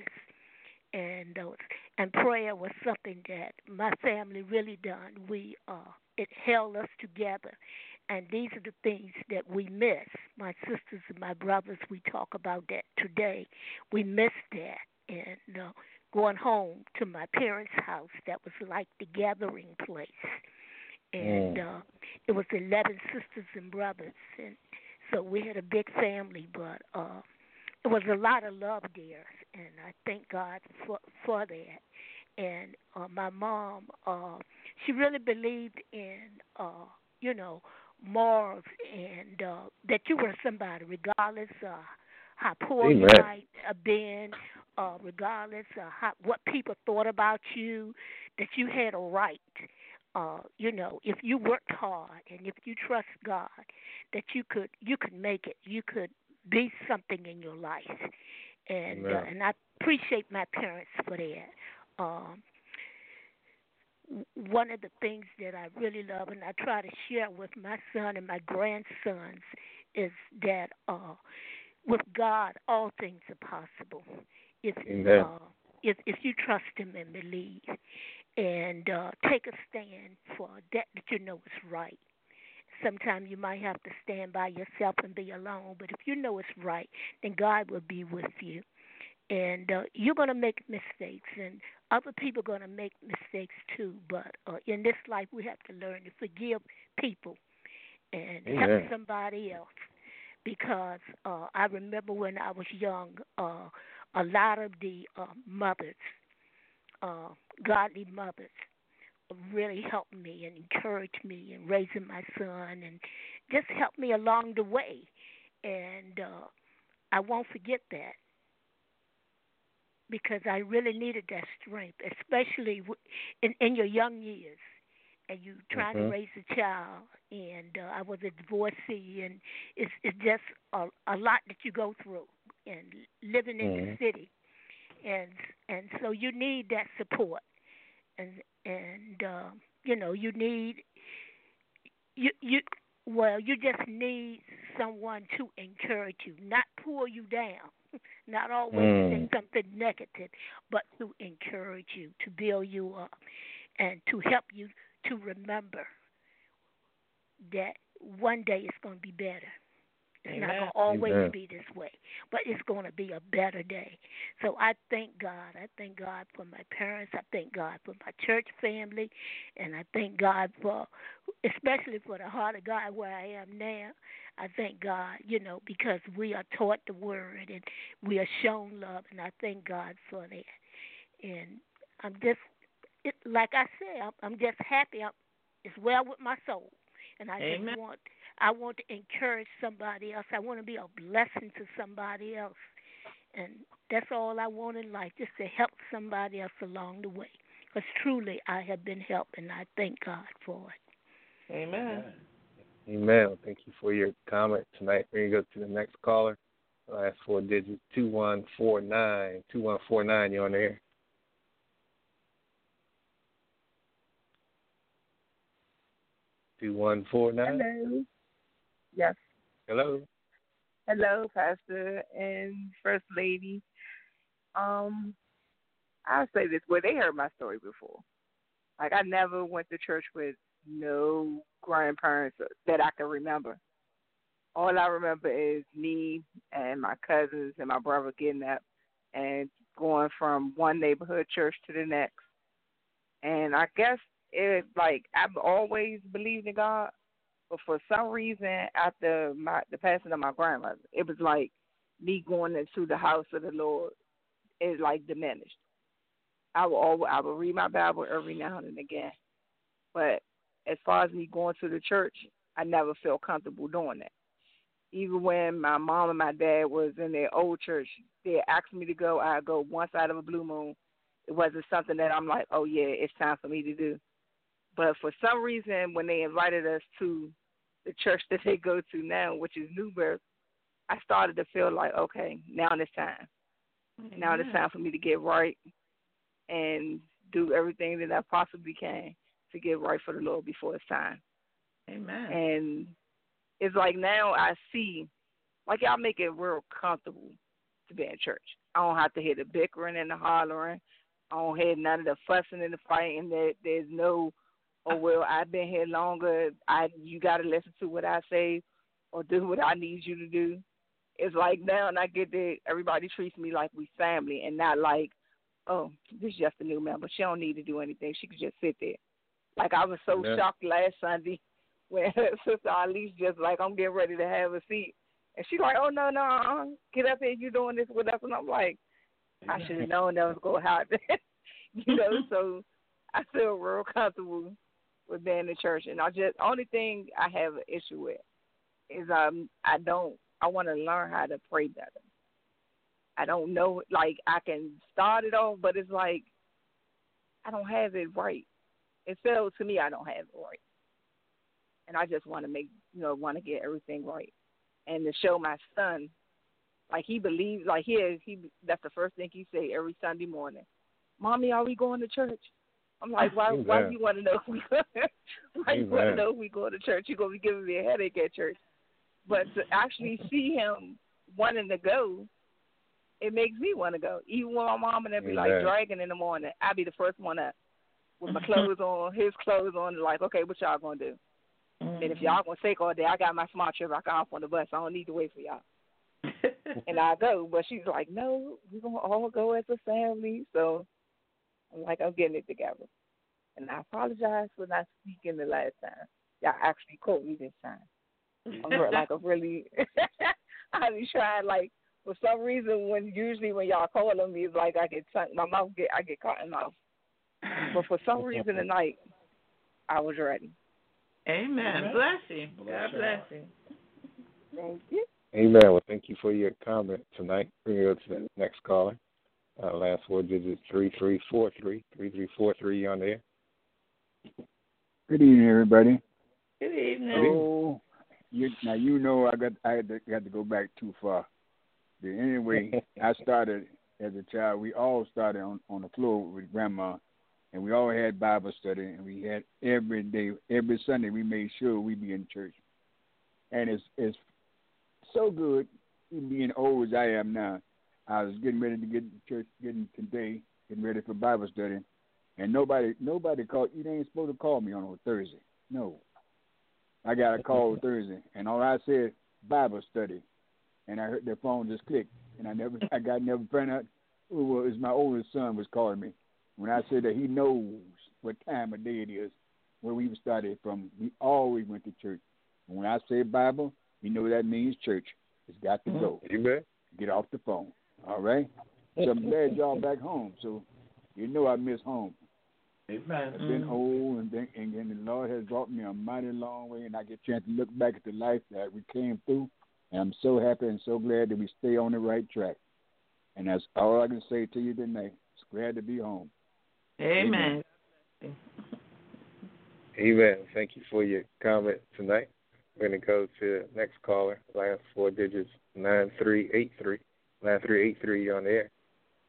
And prayer was something that my family really done. It held us together. And these are the things that we miss. My sisters and my brothers, we talk about that today. We miss that. and going home to my parents' house. That was like the gathering place. And it was 11 sisters and brothers. And so we had a big family, but it was a lot of love there. And I thank God for that. And my mom, she really believed in, you know, morals and that you were somebody, regardless how poor you might have been, regardless what people thought about you, that you had a right. You know, if you worked hard and if you trust God, that you could make it. You could be something in your life, and I appreciate my parents for that. One of the things that I really love, and I try to share with my son and my grandsons, is that with God, all things are possible. If you trust Him and believe, and take a stand for that you know is right. Sometimes you might have to stand by yourself and be alone, but if you know it's right, then God will be with you. And you're going to make mistakes, and other people are going to make mistakes too. But in this life, we have to learn to forgive people and help somebody else. Because I remember when I was young, a lot of the mothers, godly mothers, really helped me and encouraged me in raising my son and just helped me along the way. And I won't forget that, because I really needed that strength, especially in your young years. And you trying to raise a child, and I was a divorcee, and it's just a lot that you go through, and living in the city, and so you need that support, and you know, you need you just need someone to encourage you, not pull you down, not always say something negative, but to encourage you, to build you up, and to help you to remember that one day it's going to be better. It's not going to always be this way, but it's going to be a better day. So I thank God. I thank God for my parents. I thank God for my church family. And I thank God for, especially for the heart of God where I am now. I thank God, you know, because we are taught the word and we are shown love. And I thank God for that. And I'm just, like I said, I'm just happy. It's well with my soul. And I just want to encourage somebody else. I want to be a blessing to somebody else. And that's all I want in life, just to help somebody else along the way. Because truly I have been helped, and I thank God for it. Amen. Amen. Thank you for your comment tonight. We're going to go to the next caller. Last four digits, 2149. 2149, you're on the air. 2149. Hello. Yes. Hello. Hello, Pastor and First Lady. I'll say this. Well, they heard my story before. Like, I never went to church with no grandparents that I can remember. All I remember is me and my cousins and my brother getting up and going from one neighborhood church to the next. And I guess it's like I've always believed in God, but for some reason after the passing of my grandmother, it was like me going into the house of the Lord is like diminished. I will read my Bible every now and again, but as far as me going to the church, I never felt comfortable doing that. Even when my mom and my dad was in their old church, they asked me to go. I'd go once out of a blue moon. It wasn't something that I'm like, oh yeah, it's time for me to do. But for some reason, when they invited us to the church that they go to now, which is New Birth, I started to feel like, okay, now it's time. Mm-hmm. Now it's time for me to get right and do everything that I possibly can to get right for the Lord before it's time. Amen. And it's like now I see, like y'all make it real comfortable to be in church. I don't have to hear the bickering and the hollering. I don't hear none of the fussing and the fighting. There's no, oh, well, I've been here longer. You got to listen to what I say or do what I need you to do. it's like now and I get there, everybody treats me like we family and not like, oh, this is just a new member. She don't need to do anything. She could just sit there. Like I was so shocked last Sunday when Sister Alice just like, I'm getting ready to have a seat. And she's like, oh, no, get up here. You doing this with us. And I'm like, I should have known that was going to happen. So I feel real comfortable with being in church. And only thing I have an issue with is I want to learn how to pray better. I don't know, like I can start it off, but it's like I don't have it right. It feels to me I don't have it right. And I just want to want to get everything right. And to show my son, like he believes, like that's the first thing he say every Sunday morning. Mommy, are we going to church? I'm like, why do you want to know if we go to church? You're gonna be giving me a headache at church. But to actually see him wanting to go, it makes me want to go. Even when my mom and them be like dragging in the morning, I'll be the first one up with my clothes on, his clothes on, like, okay, what y'all gonna do? And if y'all gonna take all day, I got my smart trip. I got off on the bus. I don't need to wait for y'all. And I go, but she's like, no, we're gonna all go as a family. So I'm like, I'm getting it together. And I apologize for not speaking the last time. Y'all actually caught me this time. I be trying, like, for some reason when y'all call on me, it's like I get caught in mouth. But for some reason tonight, I was ready. Amen. Bless you. God bless you. Thank you. Amen. Well, thank you for your comment tonight. We're going to go to the next caller. Last four digits, 3343. 3343, you on there? Good evening, everybody. Good evening. Oh, I had to go back too far. But anyway, I started as a child. We all started on the floor with Grandma, and we all had Bible study, and we had every day, every Sunday. We made sure we be in church, and it's so good. Even being old as I am now, I was getting ready to get to church, getting ready for Bible study, and nobody called. You ain't supposed to call me on a Thursday. No, I got a call Thursday, and all I said Bible study, and I heard their phone just click, and I never found out who it was. My oldest son was calling me. When I said that he knows what time of day it is, where we started from, we always went to church. And when I say Bible, you know what that means, church. It's got to go. Amen. Get off the phone. All right? So I'm glad y'all back home. So you know I miss home. Amen. I've been old, and the Lord has brought me a mighty long way, and I get a chance to look back at the life that we came through, and I'm so happy and so glad that we stay on the right track. And that's all I can say to you tonight. It's glad to be home. Amen. Amen. Thank you for your comment tonight. We're going to go to the next caller. Last four digits, 9383. 9383, you're on the air.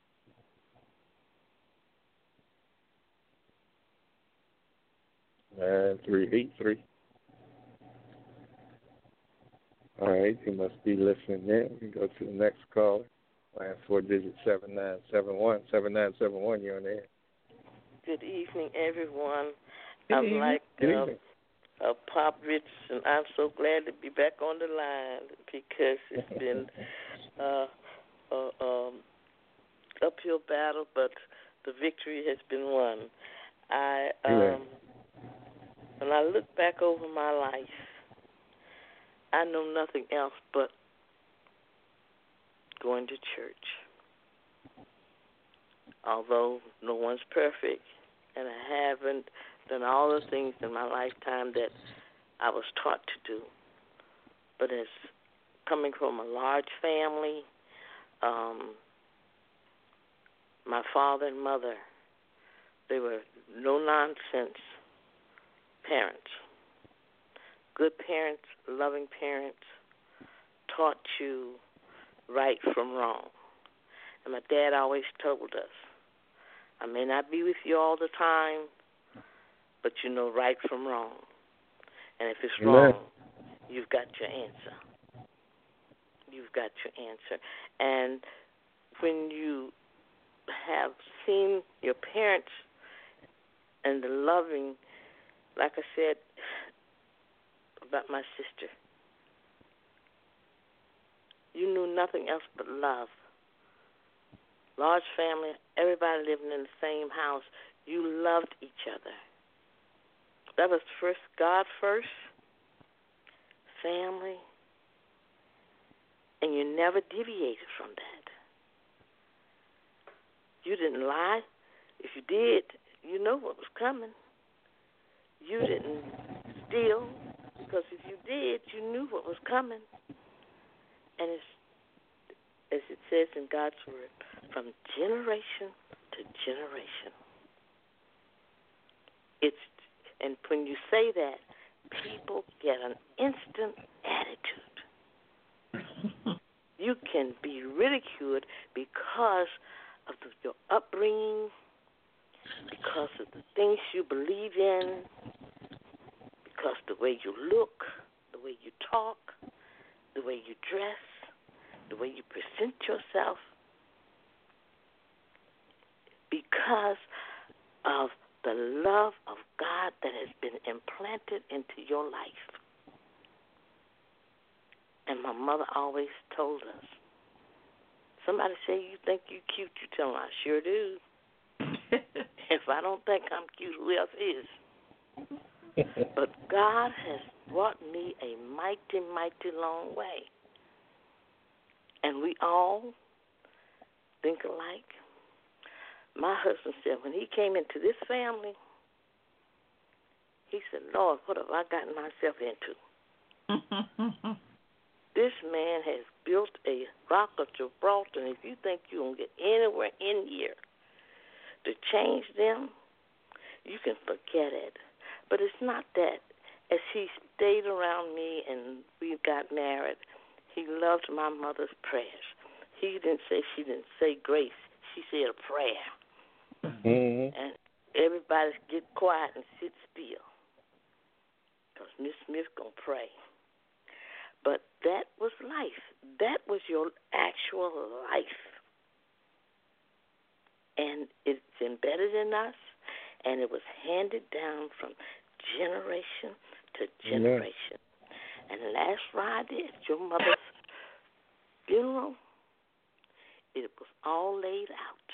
And 383. All right, you must be listening there. We can go to the next caller. Last four digits, 7971. 7971, you're on the air. Good evening, everyone. Good I'm evening. like Good evening. Pop Richardson. I'm so glad to be back on the line because it's been uphill battle, but the victory has been won. When I look back over my life, I know nothing else but going to church. Although no one's perfect, and I haven't done all the things in my lifetime that I was taught to do. But as coming from a large family, my father and mother, they were no-nonsense parents. Good parents, loving parents, taught you right from wrong. And my dad always told us, I may not be with you all the time, but you know right from wrong. And if it's wrong, you've got your answer. You've got your answer. And when you have seen your parents and the loving, like I said about my sister, You knew nothing else but love. Large family, everybody living in the same house. You loved each other. That was first, God first, family, and you never deviated from that. You didn't lie. If you did, you know what was coming. You didn't steal, because if you did, you knew what was coming. And it's, as it says in God's Word, from generation to generation. And when you say that, people get an instant attitude. You can be ridiculed because of your upbringing, because of the things you believe in, because the way you look, the way you talk, the way you dress, the way you present yourself, because of the love of God that has been implanted into your life. And my mother always told us, somebody say you think you cute, you tell them I sure do. If I don't think I'm cute, who else is? But God has brought me a mighty, mighty long way. And we all think alike. My husband said when he came into this family, he said, Lord, what have I gotten myself into? This man has built a rock of Gibraltar, and if you think you're going to get anywhere in here to change them, you can forget it. But it's not that. As he stayed around me and we got married, he loved my mother's prayers. He didn't say she didn't say grace. She said a prayer. Mm-hmm. And everybody get quiet and sit still, because Miss Smith going to pray. But that was life. That was your actual life. And it's embedded in us, and it was handed down from generation to generation. And last Friday at your mother's funeral, it was all laid out.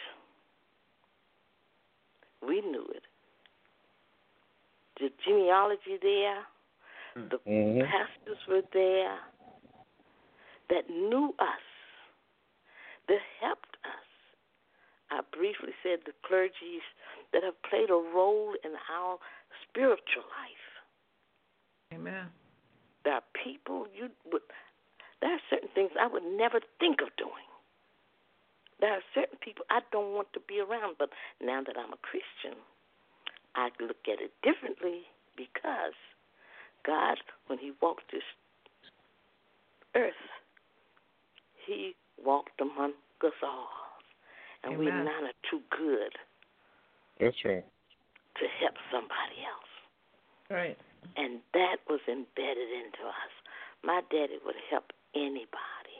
We knew it. The genealogy there, the pastors were there that knew us, that helped us. I briefly said the clergies that have played a role in our spiritual life. Amen. There are people there are certain things I would never think of doing. There are certain people I don't want to be around, but now that I'm a Christian, I look at it differently, because God, when he walked this earth, he walked among us all. And we're none are too good. That's right. To help somebody else. Right. And that was embedded into us. My daddy would help anybody.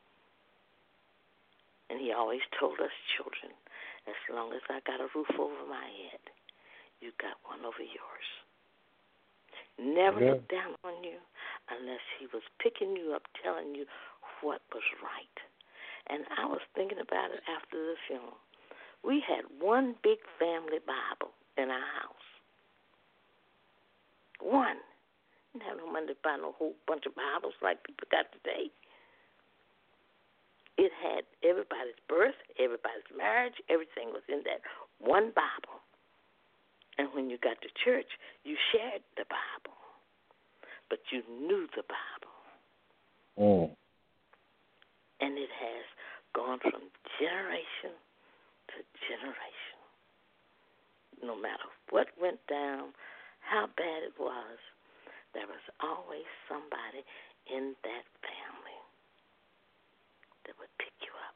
And he always told us children, as long as I got a roof over my head, you got one over yours. Never look down on you unless he was picking you up, telling you what was right. And I was thinking about it after the funeral. We had one big family Bible in our house. One. Didn't have no money to buy no whole bunch of Bibles like people got today. It had everybody's birth, everybody's marriage, everything was in that one Bible. And when you got to church, you shared the Bible, but you knew the Bible. And it has gone from generation to generation. No matter what went down, how bad it was, there was always somebody in that family that would pick you up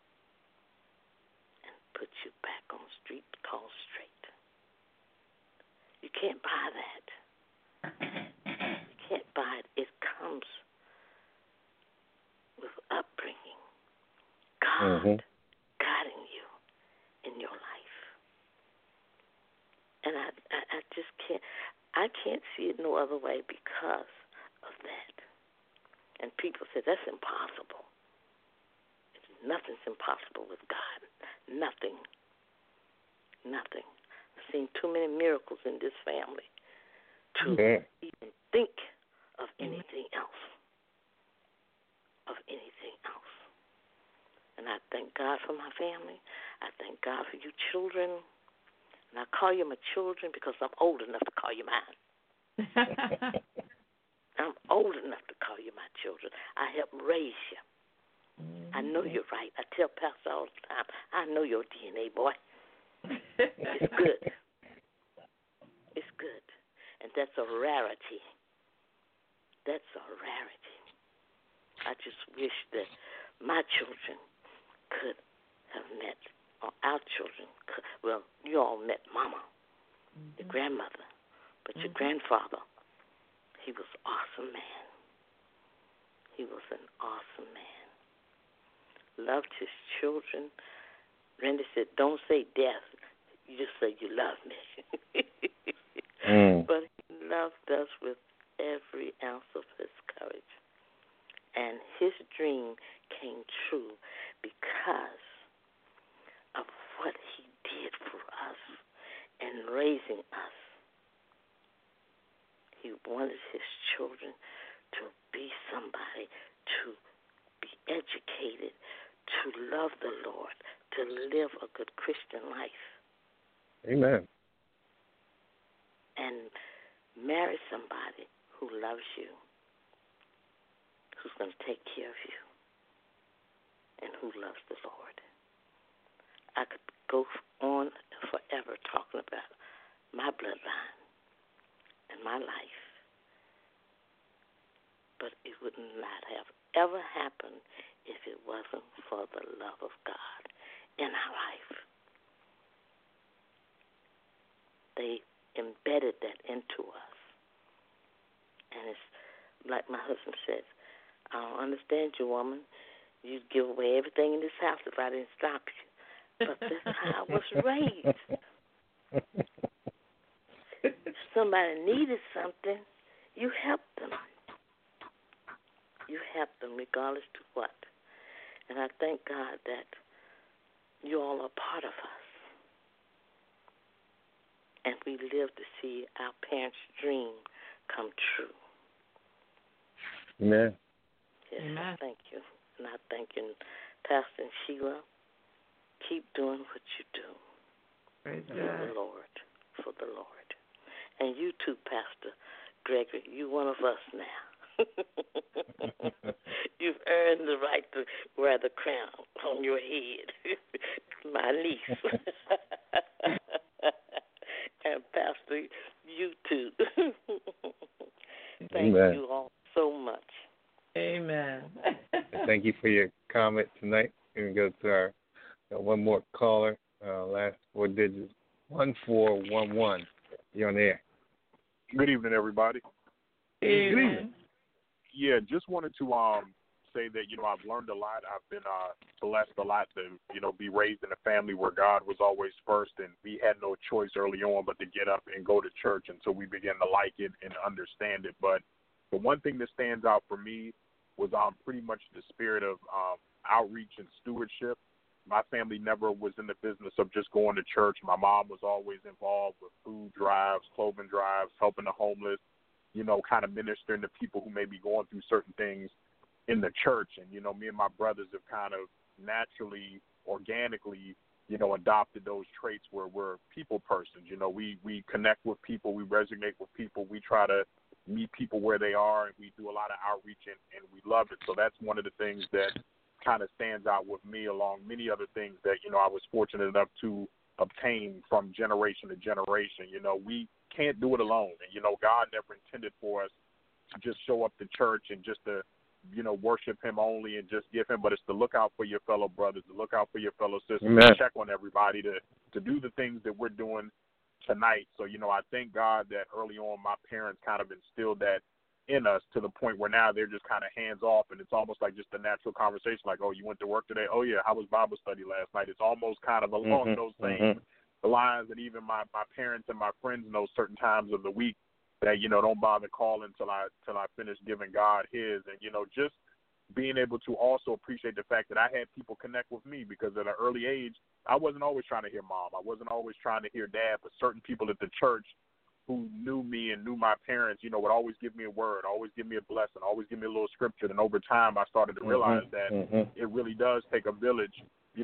and put you back on the street called straight. You can't buy that. You can't buy it. It comes with upbringing, God guiding you in your life. And I just can't see it no other way because of that. And people say, that's impossible. Nothing's impossible with God. Nothing. Nothing. I've seen too many miracles in this family to even think of anything else. Of anything else. And I thank God for my family. I thank God for you children. And I call you my children because I'm old enough to call you mine. I'm old enough to call you my children. I helped raise you. I know you're right. I tell Pastor all the time, I know your DNA, boy. It's good. It's good. And that's a rarity. That's a rarity. I just wish that my children could have met, or our children could. Well, you all met Mama, your grandmother, but your grandfather, he was an awesome man. He was an awesome man. Loved his children. Randy said, don't say death. You just say you love me. But he loved us with every ounce of his courage. And his dream came true because of what he did for us in raising us. He wanted his children to be somebody, to be educated, to love the Lord, to live a good Christian life. Amen. And marry somebody who loves you, who's going to take care of you, and who loves the Lord. I could go on forever talking about my bloodline and my life, but it would not have ever happened if it wasn't for the love of God in our life. They embedded that into us. And it's like my husband says, I don't understand you, woman. You'd give away everything in this house if I didn't stop you. But that's how I was raised. If somebody needed something, you helped them. You helped them regardless to what. And I thank God that you all are part of us. And we live to see our parents' dream come true. Amen. Yes, I thank you. And I thank you, Pastor and Sheila. Keep doing what you do. Praise for God. the Lord. For the Lord. And you too, Pastor Gregory. You one of us now. You've earned the right to wear the crown on your head. My niece. And Pastor, you too. Thank Amen. you all so much. Amen. Thank you for your comment tonight. We're going to go to our one more caller. Last four digits, 1411. You're on the air. Good evening, everybody. Good evening. Yeah, just wanted to say that, I've learned a lot. I've been blessed a lot to, be raised in a family where God was always first, and we had no choice early on but to get up and go to church until we began to like it and understand it. But the one thing that stands out for me was pretty much the spirit of outreach and stewardship. My family never was in the business of just going to church. My mom was always involved with food drives, clothing drives, helping the homeless, kind of ministering to people who may be going through certain things in the church. And, me and my brothers have kind of naturally, organically, adopted those traits where we're people persons. We connect with people, we resonate with people, we try to meet people where they are, and we do a lot of outreach, and we love it. So that's one of the things that kind of stands out with me, along many other things that, I was fortunate enough to obtain from generation to generation. We can't do it alone. And, God never intended for us to just show up to church and just to, worship him only and just give him, but it's to look out for your fellow brothers, to look out for your fellow sisters, to check on everybody, to do the things that we're doing tonight. So, I thank God that early on my parents kind of instilled that in us to the point where now they're just kind of hands off, and it's almost like just a natural conversation, like, oh, you went to work today? Oh, yeah, how was Bible study last night? It's almost kind of along those same lines, and even my parents and my friends know certain times of the week that, don't bother calling till I finish giving God his. And, just being able to also appreciate the fact that I had people connect with me, because at an early age, I wasn't always trying to hear mom. I wasn't always trying to hear dad, but certain people at the church who knew me and knew my parents, would always give me a word, always give me a blessing, always give me a little scripture. And over time, I started to realize that it really does take a village,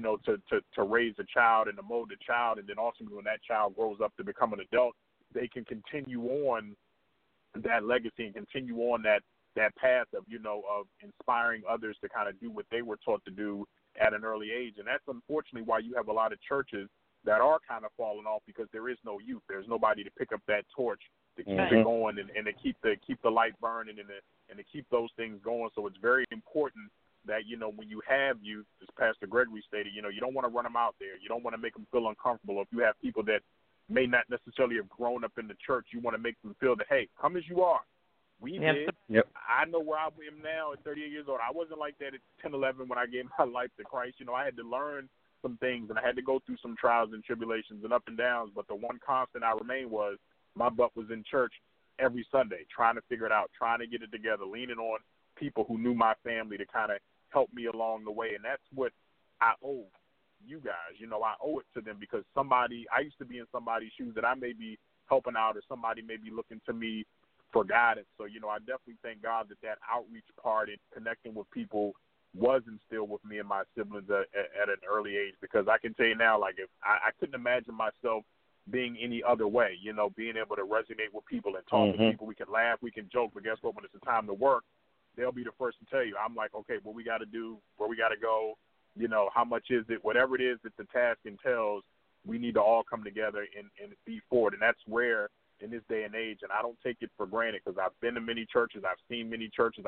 to raise a child and to mold a child. And then ultimately, when that child grows up to become an adult, they can continue on that legacy and continue on that path of, of inspiring others to kind of do what they were taught to do at an early age. And that's unfortunately why you have a lot of churches that are kind of falling off, because there is no youth. There's nobody to pick up that torch to keep it going and to keep the light burning and to keep those things going. So it's very important that, when you have youth, as Pastor Gregory stated, you don't want to run them out there. You don't want to make them feel uncomfortable. If you have people that may not necessarily have grown up in the church, you want to make them feel that, hey, come as you are. We did. Yep. I know where I am now at 38 years old. I wasn't like that at 10, 11 when I gave my life to Christ. I had to learn some things, and I had to go through some trials and tribulations and up and downs. But the one constant I remained was my butt was in church every Sunday, trying to figure it out, trying to get it together, leaning on people who knew my family to kind of help me along the way. And that's what I owe you guys. I owe it to them, because I used to be in somebody's shoes that I may be helping out, or somebody may be looking to me for guidance. So, I definitely thank God that outreach part and connecting with people was instilled with me and my siblings at an early age, because I can tell you now, like, if I couldn't imagine myself being any other way, being able to resonate with people and talk to people. We can laugh, we can joke, but guess what? When it's the time to work, they'll be the first to tell you. I'm like, okay, what we got to do, where we got to go, how much is it, whatever it is that the task entails, we need to all come together and be forward. And that's rare in this day and age, and I don't take it for granted, because I've been to many churches, I've seen many churches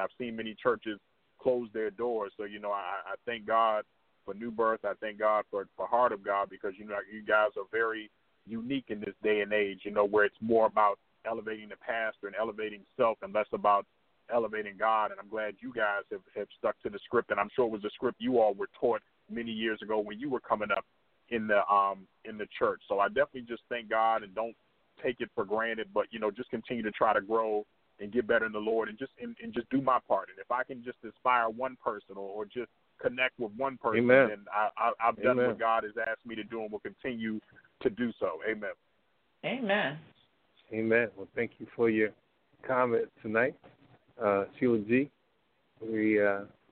close their doors. So, I thank God for New Birth. I thank God for Heart of God, because, you guys are very unique in this day and age, where it's more about elevating the pastor and elevating self and less about elevating God. And I'm glad you guys have stuck to the script, and I'm sure it was a script you all were taught many years ago when you were coming up in the church. So I definitely just thank God and don't take it for granted, but, just continue to try to grow and get better in the Lord, and just do my part. And if I can just inspire one person or just connect with one person, then I've done what God has asked me to do, and will continue to do so. Amen. Amen. Amen. Well, thank you for your comment tonight. Sheila G., we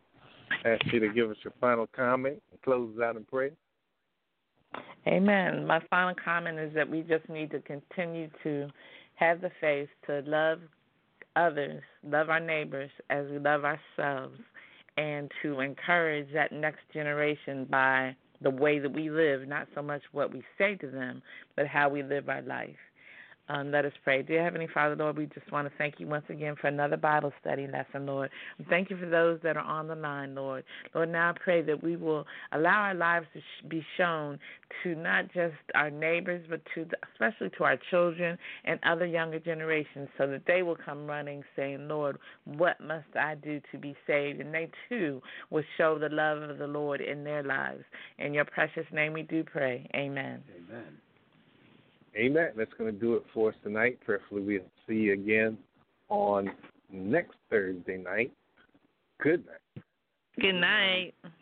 ask you to give us your final comment and close us out in prayer. Amen. My final comment is that we just need to continue to have the faith to love others, love our neighbors as we love ourselves, and to encourage that next generation by the way that we live, not so much what we say to them, but how we live our life. Let us pray. Dear Heavenly Father, Lord, we just want to thank you once again for another Bible study lesson, Lord. Thank you for those that are on the line, Lord. Lord, now I pray that we will allow our lives to be shown to not just our neighbors, but especially to our children and other younger generations, so that they will come running saying, Lord, what must I do to be saved? And they, too, will show the love of the Lord in their lives. In your precious name we do pray. Amen. Amen. Amen. That's going to do it for us tonight. Prayerfully, we'll see you again on next Thursday night. Good night. Good night.